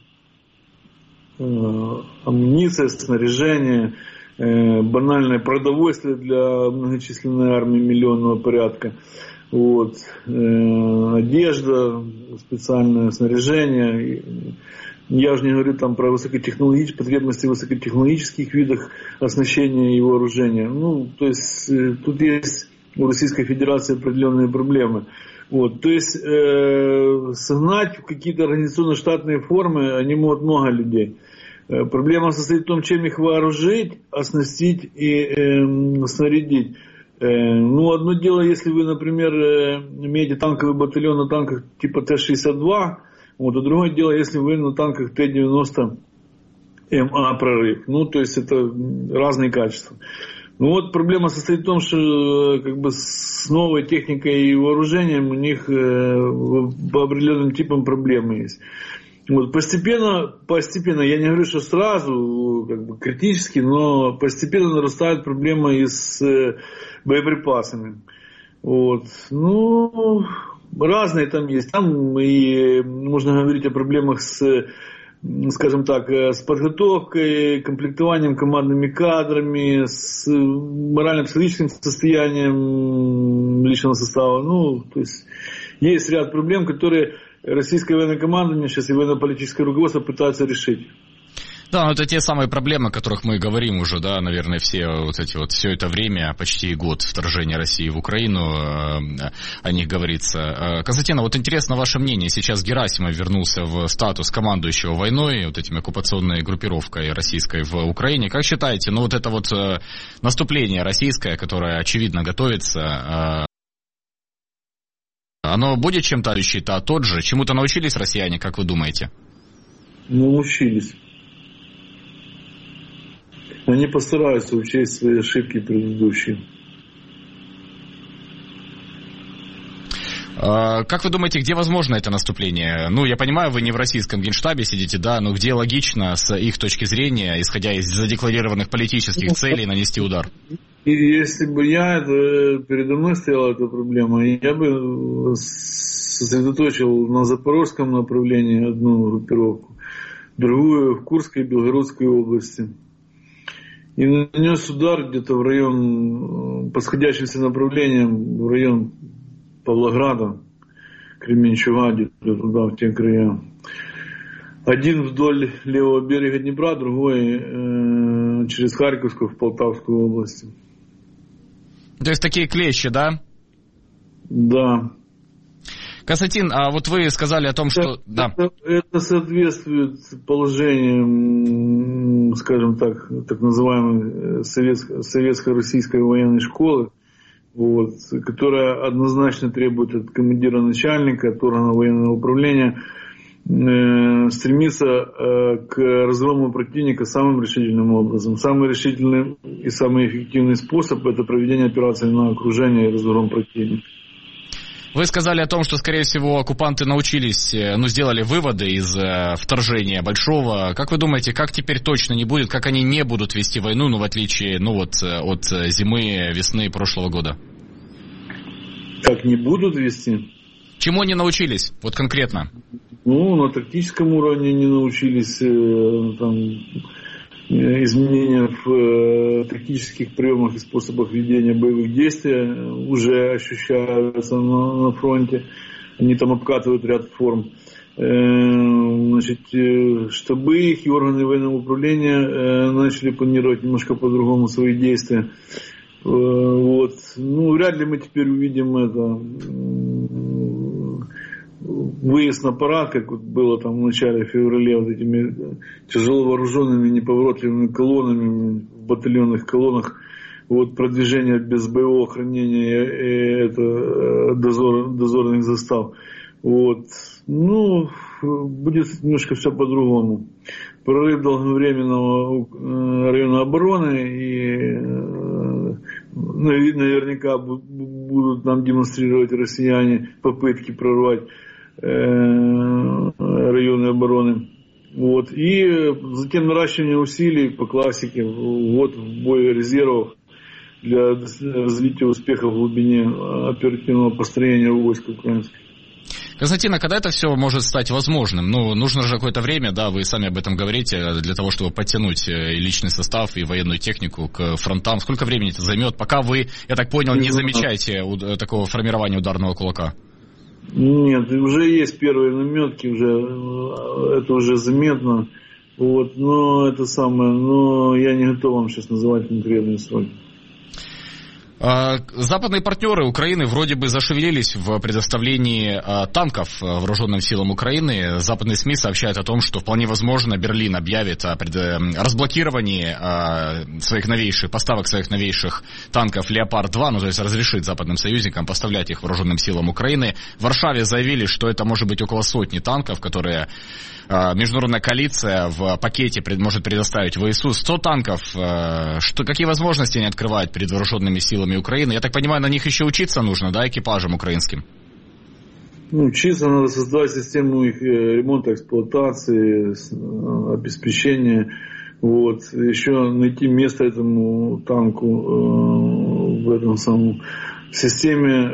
э, амуниция, снаряжение, э, банальное продовольствие для многочисленной армии миллионного порядка. Вот, э, одежда, специальное снаряжение. Я уже не говорю там про высокотехнологические потребности в высокотехнологических видах оснащения и вооружения. Ну, то есть э, тут есть у Российской Федерации определенные проблемы. Вот, то есть э, согнать в какие-то организационно-штатные формы они могут много людей. Э, проблема состоит в том, чем их вооружить, оснастить и э, снарядить. Ну, одно дело, если вы, например, имеете танковый батальон на танках типа Т шестьдесят два, вот, а другое дело, если вы на танках Т девяносто М А прорыв. Ну, то есть это разные качества. Ну, вот проблема состоит в том, что как бы с новой техникой и вооружением у них по определенным типам проблемы есть. Вот, постепенно, постепенно, я не говорю, что сразу, как бы критически, но постепенно нарастает проблема и с э, боеприпасами. Вот. Ну, разные там есть. Там и можно говорить о проблемах с, скажем так, с подготовкой, комплектованием командными кадрами, с морально-психологическим состоянием личного состава. Ну, то есть есть ряд проблем, которые российское военное командование сейчас и военно-политическое руководство пытаются решить. Да, ну это те самые проблемы, о которых мы говорим уже, да, наверное, все вот эти вот, все это время, почти год вторжения России в Украину, о них говорится. Константин, вот интересно ваше мнение. Сейчас Герасимов вернулся в статус командующего войной, вот этими оккупационной группировкой российской в Украине. Как считаете, ну вот это вот наступление российское, которое очевидно готовится, оно будет чем-то отличить, а тот же? Чему-то научились россияне, как вы думаете? Научились. Они постараются учесть свои ошибки предыдущие. Как вы думаете, где возможно это наступление? Ну, я понимаю, вы не в российском генштабе сидите, да, но где логично, с их точки зрения, исходя из задекларированных политических целей, нанести удар? И если бы я, это, передо мной стояла эта проблема, я бы сосредоточил на запорожском направлении одну группировку, другую в Курской и Белгородской области. И нанес удар где-то в район, по сходящимся направлениям, в район Павлограда, Кременчуга, где-то туда, в те края. Один вдоль левого берега Днепра, другой э, через Харьковскую в Полтавскую область. То есть такие клещи, да? Да. Константин, а вот вы сказали о том, что... Это, да. это соответствует положениям, скажем так, так называемой советско- советско-российской военной школы, вот, которая однозначно требует от командира начальника, от органа военного управления э, стремиться э, к разгрому противника самым решительным образом. Самый решительный и самый эффективный способ – это проведение операции на окружение и разгром противника. Вы сказали о том, что, скорее всего, оккупанты научились, ну, сделали выводы из э, вторжения большого. Как вы думаете, как теперь точно не будет, как они не будут вести войну, ну, в отличие, ну, вот, от зимы, весны прошлого года? Как не будут вести? Чему они научились, вот конкретно? Ну, на тактическом уровне не научились, э, там, изменения в э, тактических приемах и способах ведения боевых действий уже ощущаются на, на фронте. Они там обкатывают ряд форм. Э, значит, э, чтобы их и органы военного управления э, начали планировать немножко по-другому свои действия. Э, вот. Ну, вряд ли мы теперь увидим это... выезд на парад, как вот было там в начале февраля, вот этими тяжело вооруженными неповоротливыми колоннами, в батальонных колоннах, вот продвижение без боевого охранения и это дозор, дозорных застав. Вот. Ну, будет немножко все по-другому. Прорыв долговременного района обороны и наверняка будут нам демонстрировать россияне попытки прорвать районы обороны. Вот. И затем наращивание усилий по классике, вот в бой резервов для развития успеха в глубине оперативного построения войск украинских. Константин, а когда это все может стать возможным? Ну, нужно же какое-то время, да, вы сами об этом говорите, для того, чтобы подтянуть и личный состав, и военную технику к фронтам. Сколько времени это займет, пока вы, я так понял, не замечаете такого формирования ударного кулака? Нет, уже есть первые наметки, уже, это уже заметно, вот, но это самое, но я не готов вам сейчас называть конкретные сроки. Западные партнеры Украины вроде бы зашевелились в предоставлении танков вооруженным силам Украины. Западные СМИ сообщают о том, что вполне возможно Берлин объявит о разблокировании своих новейших, поставок своих новейших танков «Леопард-два», ну то есть разрешит западным союзникам поставлять их вооруженным силам Украины. В Варшаве заявили, что это может быть около сотни танков, которые международная коалиция в пакете может предоставить ВСУ. сто танков. Что, какие возможности они открывают перед вооруженными силами Украины? Я так понимаю, на них еще учиться нужно, да, экипажам украинским? Ну, учиться надо создавать систему их ремонта, эксплуатации, обеспечения. Вот. Еще найти место этому танку в этом самом в системе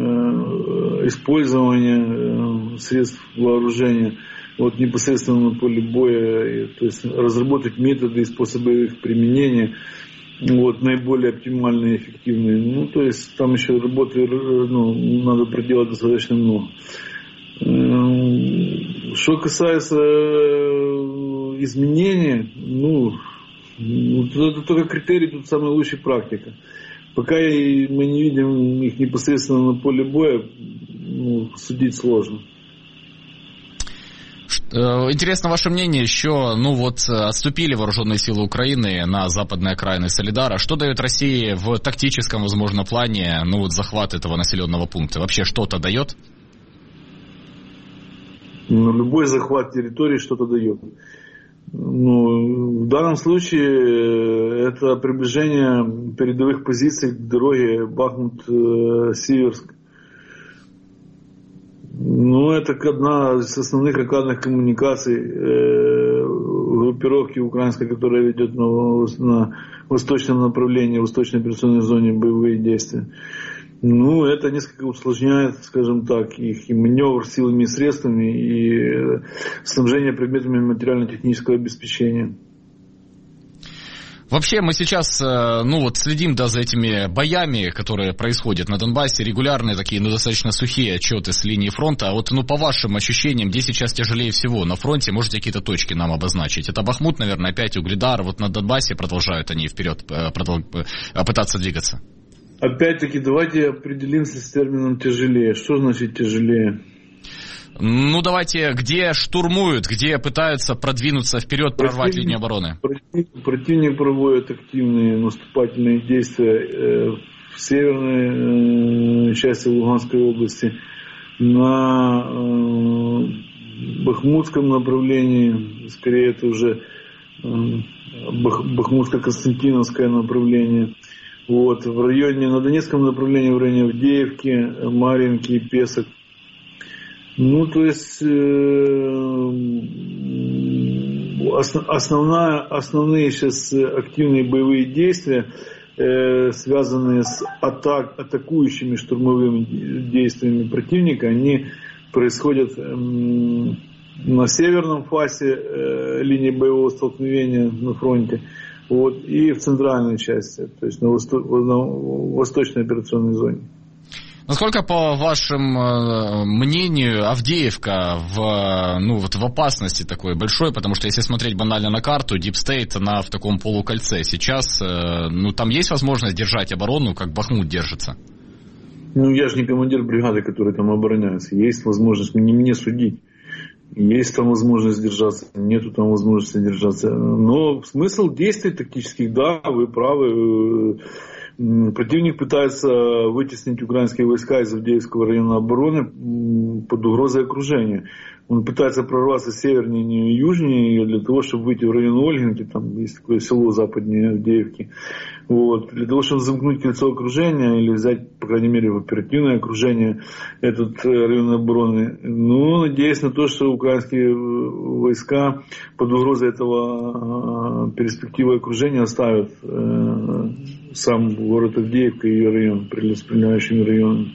использования средств вооружения. Вот непосредственно на поле боя, то есть разработать методы и способы их применения, вот, наиболее оптимальные и эффективные. Ну, то есть там еще работы, ну, надо проделать достаточно много. Что касается изменения, ну, это только критерий, тут самая лучшая практика. Пока мы не видим их непосредственно на поле боя, ну, судить сложно. Интересно ваше мнение еще, ну вот отступили вооруженные силы Украины на западные окраины Солидара. Что дает России в тактическом, возможно, плане, ну вот захват этого населенного пункта? Вообще что-то дает? Ну, любой захват территории что-то дает. Ну, в данном случае это приближение передовых позиций к дороге Бахмут-Северск. Ну, это одна из основных ракадных коммуникаций э, группировки украинской, которая ведет на, на восточном направлении, в восточной операционной зоне боевые действия. Ну, это несколько усложняет, скажем так, их и маневр силами и средствами, и снабжение предметами материально-технического обеспечения. Вообще мы сейчас, ну вот, следим, да, за этими боями, которые происходят на Донбассе, регулярные такие, ну, достаточно сухие отчеты с линии фронта. А вот, ну, по вашим ощущениям, где сейчас тяжелее всего на фронте, можете какие-то точки нам обозначить? Это Бахмут, наверное, опять Угледар, вот на Донбассе продолжают они вперед продол... пытаться двигаться. Опять-таки, давайте определимся с термином «тяжелее». Что значит «тяжелее»? Ну, давайте, где штурмуют, где пытаются продвинуться вперед, прорвать противник, линию обороны? Противник, противник проводит активные наступательные действия э, в северной э, части Луганской области, на э, Бахмутском направлении, скорее это уже э, Бах, Бахмутско-Константиновское направление. Вот, в районе, на Донецком направлении, в районе Авдеевки, Марьинки и Песок. Ну, то есть, э, основная, основные сейчас активные боевые действия, э, связанные с атак, атакующими штурмовыми действиями противника, они происходят э, на северном фасе э, линии боевого столкновения на фронте, вот, и в центральной части, то есть на, восто, на восточной операционной зоне. Насколько, по вашему мнению, Авдеевка в, ну, вот в опасности такой большой? Потому что если смотреть банально на карту, Deep State, она в таком полукольце. Сейчас, ну, там есть возможность держать оборону, как Бахмут держится? Ну, я же не командир бригады, который там обороняется. Есть возможность, не мне судить. Есть там возможность держаться, нету там возможности держаться. Но смысл действий тактических, да, вы правы. Противник пытается вытеснить украинские войска из Авдеевского района обороны под угрозой окружения. Он пытается прорваться севернее и южнее для того, чтобы выйти в район Ольгинки, там есть такое село западнее Авдеевки. Вот, для того, чтобы замкнуть кольцо окружения или взять, по крайней мере, в оперативное окружение этот район обороны. Ну, надеюсь на то, что украинские войска под угрозой этого перспективы окружения оставят э, сам город Авдеевка и ее район, прилегающими районами.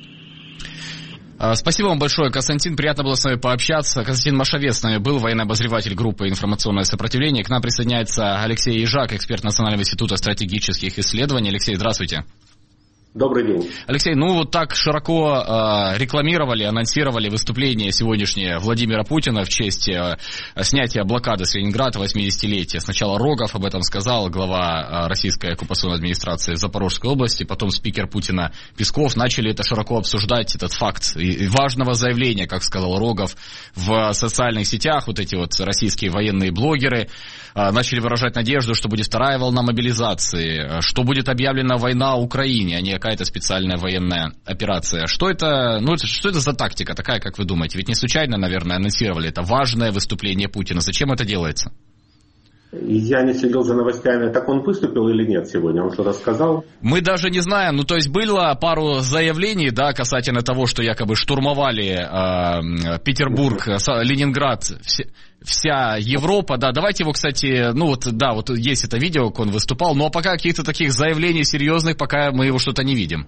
Спасибо вам большое, Константин. Приятно было с вами пообщаться. Константин Машовец с нами был, военный обозреватель группы «Информационное сопротивление». К нам присоединяется Алексей Ежак, эксперт Национального института стратегических исследований. Алексей, здравствуйте. Добрый день. Алексей, ну вот так широко э, рекламировали, анонсировали выступление сегодняшнее Владимира Путина в честь э, снятия блокады с Ленинграда, восьмидесятилетия. Сначала Рогов об этом сказал, глава э, российской оккупационной администрации в Запорожской области, потом спикер Путина Песков. Начали это широко обсуждать, этот факт и важного заявления, как сказал Рогов, в социальных сетях. Вот эти вот российские военные блогеры э, начали выражать надежду, что будет вторая волна мобилизации, что будет объявлена война Украине, а не какая-то специальная военная операция. Что это, ну, что это за тактика такая, как вы думаете? Ведь не случайно, наверное, анонсировали это важное выступление Путина. Зачем это делается? Я не следил за новостями. Так он выступил или нет сегодня? Он что-то сказал? Мы даже не знаем. Ну, то есть было пару заявлений, да, касательно того, что якобы штурмовали э, Петербург, Ленинград, все, вся Европа. Да, давайте его, кстати, ну вот, да, вот есть это видео, как он выступал. Но пока каких-то таких заявлений серьезных, пока мы его что-то не видим.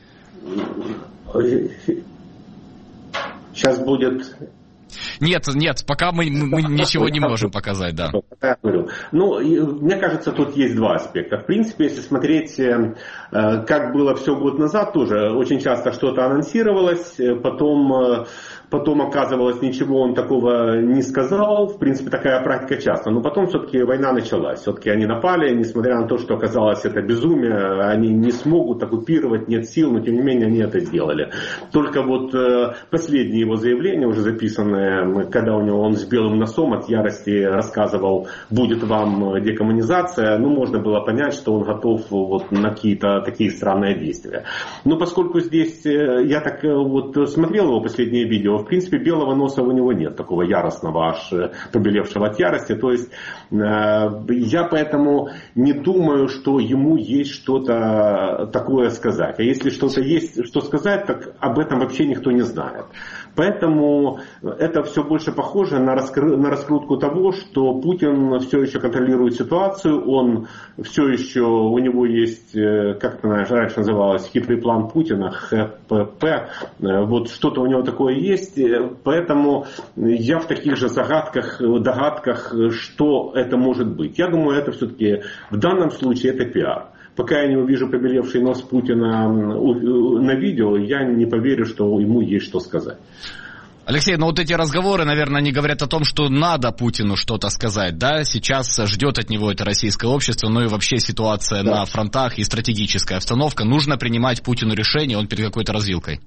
Сейчас будет... Нет, нет, пока мы, мы ничего не можем показать, да. Ну, мне кажется, тут есть два аспекта. В принципе, если смотреть, как было все год назад, тоже очень часто что-то анонсировалось, потом... Потом, оказывалось, ничего он такого не сказал. В принципе, такая практика часто. Но потом все-таки война началась. Все-таки они напали, несмотря на то, что оказалось это безумие. Они не смогут оккупировать, нет сил, но тем не менее они это сделали. Только вот э, последние его заявления, уже записанные, когда у него он с белым носом от ярости рассказывал, будет вам декоммунизация, ну, можно было понять, что он готов вот на какие-то такие странные действия. Но поскольку здесь, э, я так э, вот смотрел его последнее видео, в принципе, белого носа у него нет, такого яростного, аж побелевшего от ярости. То есть э, я поэтому не думаю, что ему есть что-то такое сказать. А если что-то есть, что сказать, так об этом вообще никто не знает. Поэтому это все больше похоже на, раскры... на раскрутку того, что Путин все еще контролирует ситуацию, он все еще, у него есть, как это раньше называлось, хитрый план Путина, ха пэ пэ, вот что-то у него такое есть. есть, поэтому я в таких же загадках, догадках, что это может быть. Я думаю, это все-таки в данном случае это пиар. Пока я не увижу побелевший нос Путина на видео, я не поверю, что ему есть что сказать. Алексей, ну вот эти разговоры, наверное, не говорят о том, что надо Путину что-то сказать, да? Сейчас ждет от него это российское общество, ну и вообще ситуация да. на фронтах и стратегическая обстановка. Нужно принимать Путину решение, он перед какой-то развилкой.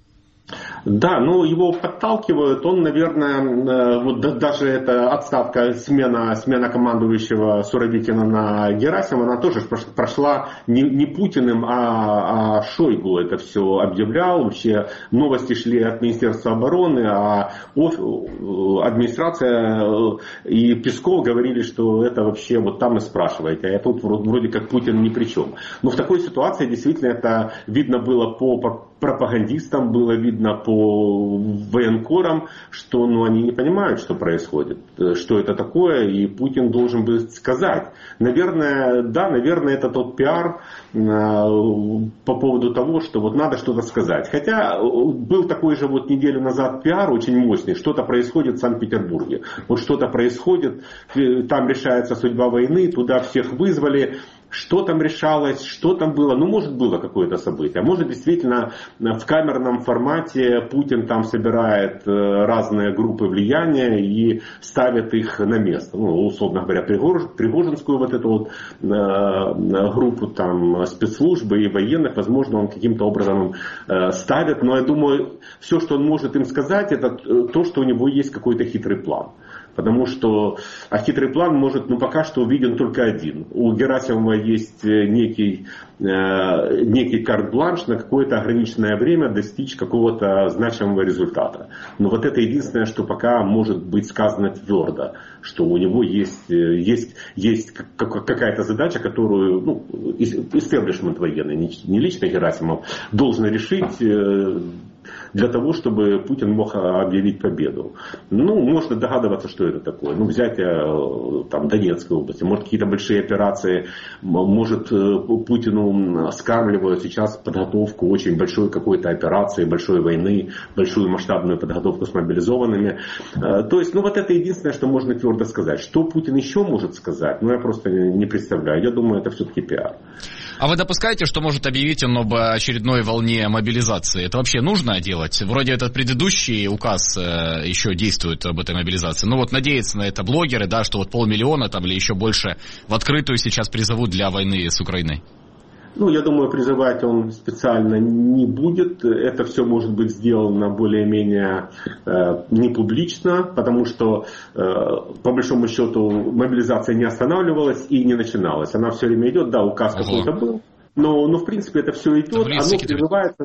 Да, но его подталкивают, он, наверное, вот даже эта отставка, смена, смена командующего Суровикина на Герасимова, она тоже прошла не, не Путиным, а, а Шойгу это все объявлял. Вообще новости шли от Министерства обороны, а администрация и Песков говорили, что это вообще вот там и спрашиваете, а тут вроде как Путин ни при чем. Но в такой ситуации действительно это видно было по пропагандистам, было видно по военкорам, что ну, они не понимают, что происходит, что это такое, и Путин должен бы сказать. Наверное, да, наверное, это тот пиар э, по поводу того, что вот надо что-то сказать. Хотя был такой же вот неделю назад пиар очень мощный, что-то происходит в Санкт-Петербурге. Вот что-то происходит, там решается судьба войны, туда всех вызвали. Что там решалось, что там было, ну может было какое-то событие, а может действительно в камерном формате Путин там собирает разные группы влияния и ставит их на место, ну условно говоря Пригожинскую вот эту вот э, группу там спецслужбы и военных, возможно он каким-то образом э, ставит, но я думаю все, что он может им сказать, это то, что у него есть какой-то хитрый план. Потому что а хитрый план может, ну пока что виден только один. У Герасимова есть некий, э, некий карт-бланш на какое-то ограниченное время достичь какого-то значимого результата. Но вот это единственное, что пока может быть сказано твердо, что у него есть, есть, есть какая-то задача, которую ну, истеблишмент военный, не лично Герасимов, должен решить э, для того, чтобы Путин мог объявить победу. Ну, можно догадываться, что это такое. Ну, взятие там, Донецкой области, может, какие-то большие операции, может, Путину скармливают сейчас подготовку очень большой какой-то операции, большой войны, большую масштабную подготовку с мобилизованными. То есть, ну, вот это единственное, что можно твердо сказать. Что Путин еще может сказать, ну, я просто не представляю. Я думаю, это все-таки пиар. А вы допускаете, что может объявить он об очередной волне мобилизации? Это вообще нужно делать? Вроде этот предыдущий указ э, еще действует об этой мобилизации. Ну вот надеяться на это блогеры, да, что вот полмиллиона там или еще больше в открытую сейчас призовут для войны с Украиной. Ну, я думаю, призывать он специально не будет. Это все может быть сделано более-менее э, не публично, потому что, э, по большому счету, мобилизация не останавливалась и не начиналась. Она все время идет, да, указ Ого. какой-то был, но, но в принципе это все идет, оно призывается.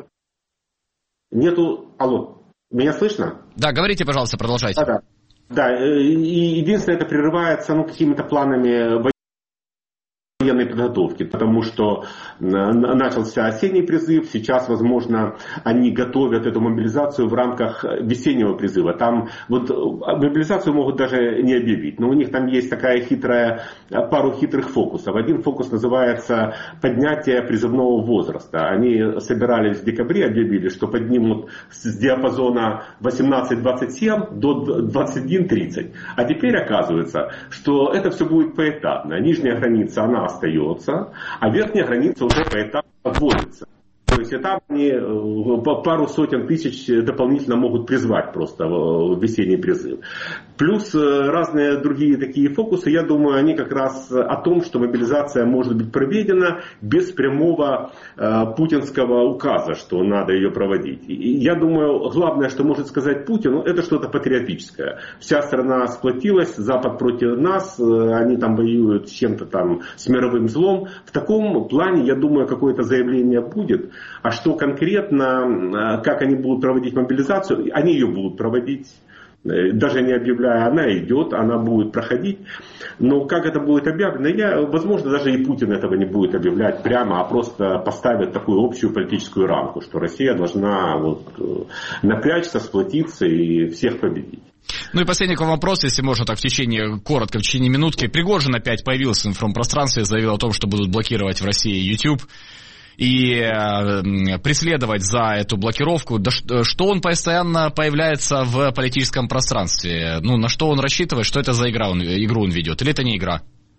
Нету... Алло, меня слышно? Да, говорите, пожалуйста, продолжайте. Да, да. Да, и единственное, это прерывается ну, какими-то планами военной подготовки, потому что начался осенний призыв, сейчас, возможно, они готовят эту мобилизацию в рамках весеннего призыва. Там вот мобилизацию могут даже не объявить, но у них там есть такая хитрая, пару хитрых фокусов. Один фокус называется поднятие призывного возраста. Они собирались в декабре, объявили, что поднимут с диапазона восемнадцать двадцать семь до двадцать один тридцать. А теперь оказывается, что это все будет поэтапно. Нижняя граница, она остается, а верхняя граница уже поэтапно вводится. То есть этап они пару сотен тысяч дополнительно могут призвать просто в весенний призыв. Плюс разные другие такие фокусы, я думаю, они как раз о том, что мобилизация может быть проведена без прямого э, путинского указа, что надо ее проводить. И я думаю, главное, что может сказать Путин, это что-то патриотическое. Вся страна сплотилась, Запад против нас, э, они там воюют с чем-то там, с мировым злом. В таком плане, я думаю, какое-то заявление будет. А что конкретно, как они будут проводить мобилизацию, они ее будут проводить. Даже не объявляя, она идет, она будет проходить. Но как это будет объявлено, я, возможно, даже и Путин этого не будет объявлять прямо, а просто поставит такую общую политическую рамку, что Россия должна вот, напрячься, сплотиться и всех победить. Ну и последний вопрос, если можно так в течение, коротко, в течение минутки. Пригожин опять появился в информпространстве, заявил о том, что будут блокировать в России YouTube. и э, преследовать за эту блокировку. Да что он постоянно появляется в политическом пространстве? Ну, на что он рассчитывает, что это за игра он, игру он ведет? Или это не игра?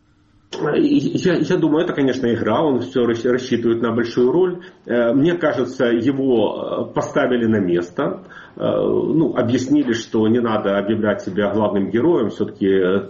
Я, я думаю, это, конечно, игра, он все рассчитывает на большую роль. Мне кажется, его поставили на место, ну, объяснили, что не надо объявлять себя главным героем, все-таки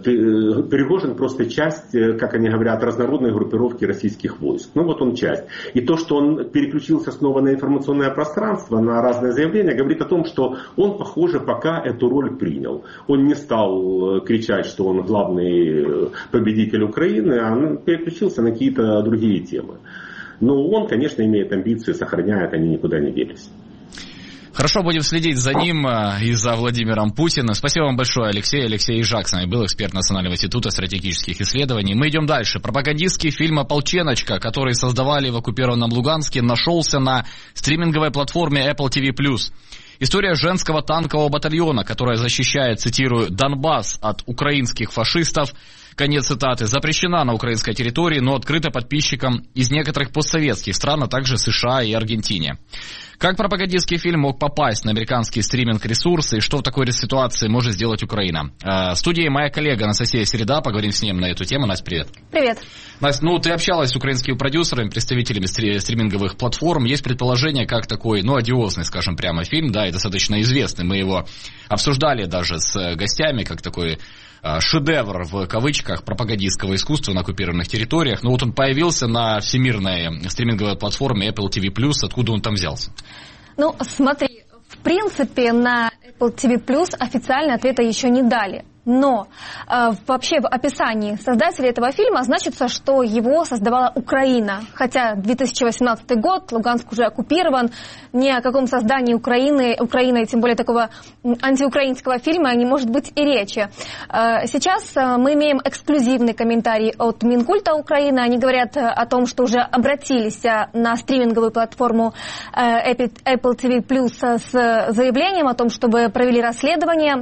Пригожин просто часть, как они говорят, разнородной группировки российских войск. Ну вот он часть. И то, что он переключился снова на информационное пространство, на разные заявления, говорит о том, что он, похоже, пока эту роль принял. Он не стал кричать, что он главный победитель Украины, а переключился на какие-то другие темы. Но он, конечно, имеет амбиции, сохраняет, они никуда не делись. Хорошо, будем следить за ним и за Владимиром Путиным. Спасибо вам большое, Алексей. Алексей Ижак с нами был, эксперт Национального института стратегических исследований. Мы идем дальше. Пропагандистский фильм «Ополченочка», который создавали в оккупированном Луганске, нашелся на стриминговой платформе Apple ти ви плюс. История женского танкового батальона, которая защищает, цитирую, «Донбасс от украинских фашистов», конец цитаты, запрещена на украинской территории, но открыта подписчикам из некоторых постсоветских стран, а также США и Аргентине. Как пропагандистский фильм мог попасть на американские стриминг-ресурсы и что в такой ситуации может сделать Украина? В студии моя коллега Анастасия Середа, поговорим с ней на эту тему. Настя, привет. Привет. Настя, ну ты общалась с украинскими продюсерами, представителями стриминговых платформ. Есть предположение, как такой, ну, одиозный, скажем прямо, фильм, да, и достаточно известный. Мы его обсуждали даже с гостями, как такой шедевр, в кавычках, пропагандистского искусства на оккупированных территориях. Но вот он появился на всемирной стриминговой платформе Apple ти ви плюс. Откуда он там взялся? Ну, смотри, в принципе, на Apple ти ви плюс официально ответа еще не дали. Но э, вообще в описании создателя этого фильма значится, что его создавала Украина. Хотя две тысячи восемнадцатый год, Луганск уже оккупирован, ни о каком создании Украины, Украины, тем более такого антиукраинского фильма, не может быть и речи. Э, сейчас э, мы имеем эксклюзивный комментарий от Минкульта Украины. Они говорят о том, что уже обратились на стриминговую платформу э, Apple ти ви плюс с заявлением о том, чтобы провели расследование.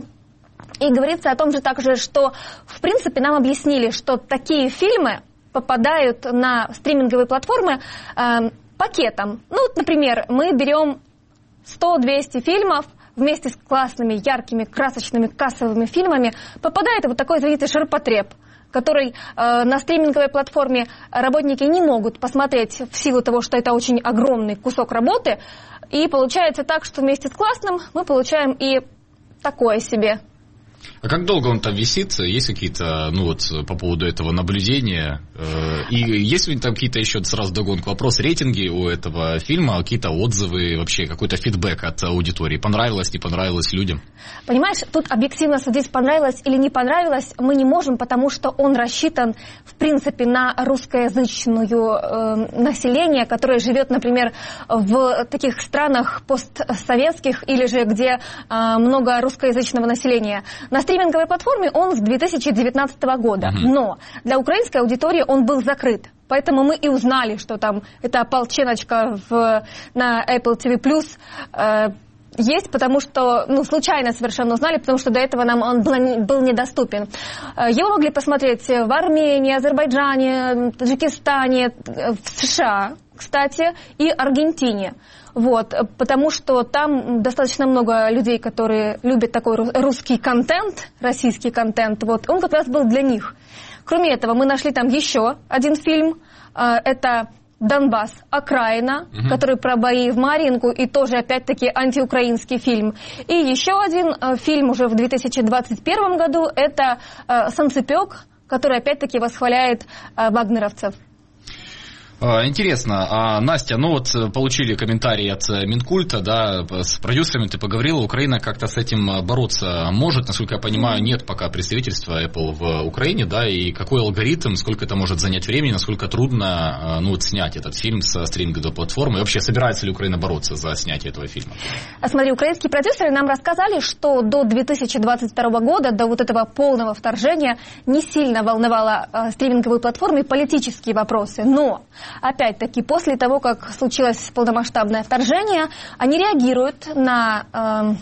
И говорится о том же также, что, в принципе, нам объяснили, что такие фильмы попадают на стриминговые платформы э, пакетом. Ну, вот, например, мы берем сто-двести фильмов вместе с классными, яркими, красочными, кассовыми фильмами, попадает вот такой, знаете, ширпотреб, который э, на стриминговой платформе работники не могут посмотреть в силу того, что это очень огромный кусок работы. И получается так, что вместе с классным мы получаем и такое себе. А как долго он там висит? Есть какие-то, ну вот, по поводу этого наблюдения? И есть ли там какие-то еще, сразу догонку вопрос, рейтинги у этого фильма, какие-то отзывы, вообще какой-то фидбэк от аудитории? Понравилось, не понравилось людям? Понимаешь, тут объективно судить, понравилось или не понравилось, мы не можем, потому что он рассчитан, в принципе, на русскоязычное э, население, которое живет, например, в таких странах постсоветских или же где э, много русскоязычного населения. На стриминговой платформе он с две тысячи девятнадцатого года, uh-huh. но для украинской аудитории он был закрыт. Поэтому мы и узнали, что там эта ополченочка в, на Apple ти ви плюс э, есть, потому что, ну, случайно совершенно узнали, потому что до этого нам он был, был недоступен. Его могли посмотреть в Армении, Азербайджане, Таджикистане, в США, кстати, и Аргентине. Вот, потому что там достаточно много людей, которые любят такой русский контент, российский контент. Вот, он как раз был для них. Кроме этого, мы нашли там еще один фильм. Это «Донбасс. Окраина», угу. который про бои в Марьинку, и тоже, опять-таки, антиукраинский фильм. И еще один фильм уже в две тысячи двадцать первом году. Это «Санцепёк», который, опять-таки, восхваляет вагнеровцев. Интересно. А, Настя, ну вот получили комментарии от Минкульта, да, с продюсерами ты поговорила, Украина как-то с этим бороться может, насколько я понимаю, нет пока представительства Apple в Украине, да, и какой алгоритм, сколько это может занять времени, насколько трудно, ну, вот снять этот фильм со стриминговой платформы, и вообще собирается ли Украина бороться за снятие этого фильма? Смотри, украинские продюсеры нам рассказали, что до две тысячи двадцать второго года, до вот этого полного вторжения, не сильно волновало э, стриминговые платформы политические вопросы, но опять-таки, после того, как случилось полномасштабное вторжение, они реагируют на э,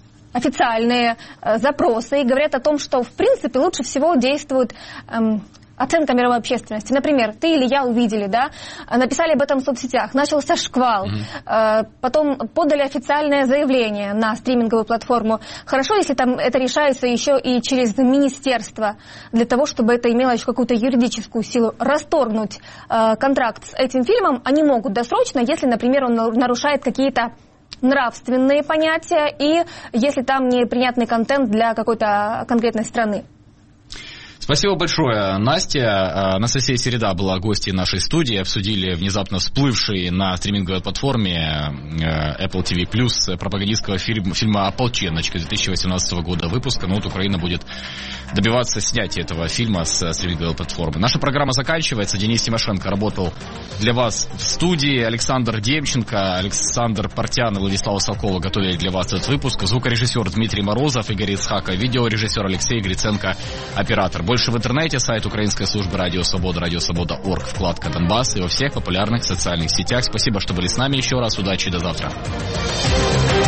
официальные э, запросы и говорят о том, что, в принципе, лучше всего действуют э, оценка мировой общественности. Например, ты или я увидели, да, написали об этом в соцсетях, начался шквал, mm-hmm. потом подали официальное заявление на стриминговую платформу. Хорошо, если там это решается еще и через министерство, для того, чтобы это имело еще какую-то юридическую силу. Расторгнуть э, контракт с этим фильмом они могут досрочно, если, например, он нарушает какие-то нравственные понятия и если там непринятный контент для какой-то конкретной страны. Спасибо большое, Настя. Анастасия Середа была гостьей нашей студии. Обсудили внезапно всплывший на стриминговой платформе Apple ти ви плюс пропагандистского фильма, фильма «Ополченочка» две тысячи восемнадцатого года выпуска. Но вот Украина будет добиваться снятия этого фильма с стриминговой платформы. Наша программа заканчивается. Денис Тимошенко работал для вас в студии. Александр Демченко, Александр Портян и Владислава Солкова готовили для вас этот выпуск. Звукорежиссер Дмитрий Морозов, Игорь Ицхаков, видеорежиссер Алексей Гриценко, оператор. Больше в интернете, сайт Украинской службы Радио Свобода, радиосвобода точка орг, вкладка Донбасс и во всех популярных социальных сетях. Спасибо, что были с нами. Еще раз удачи и до завтра.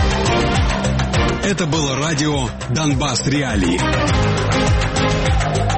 Это было радио Донбасс Реалии.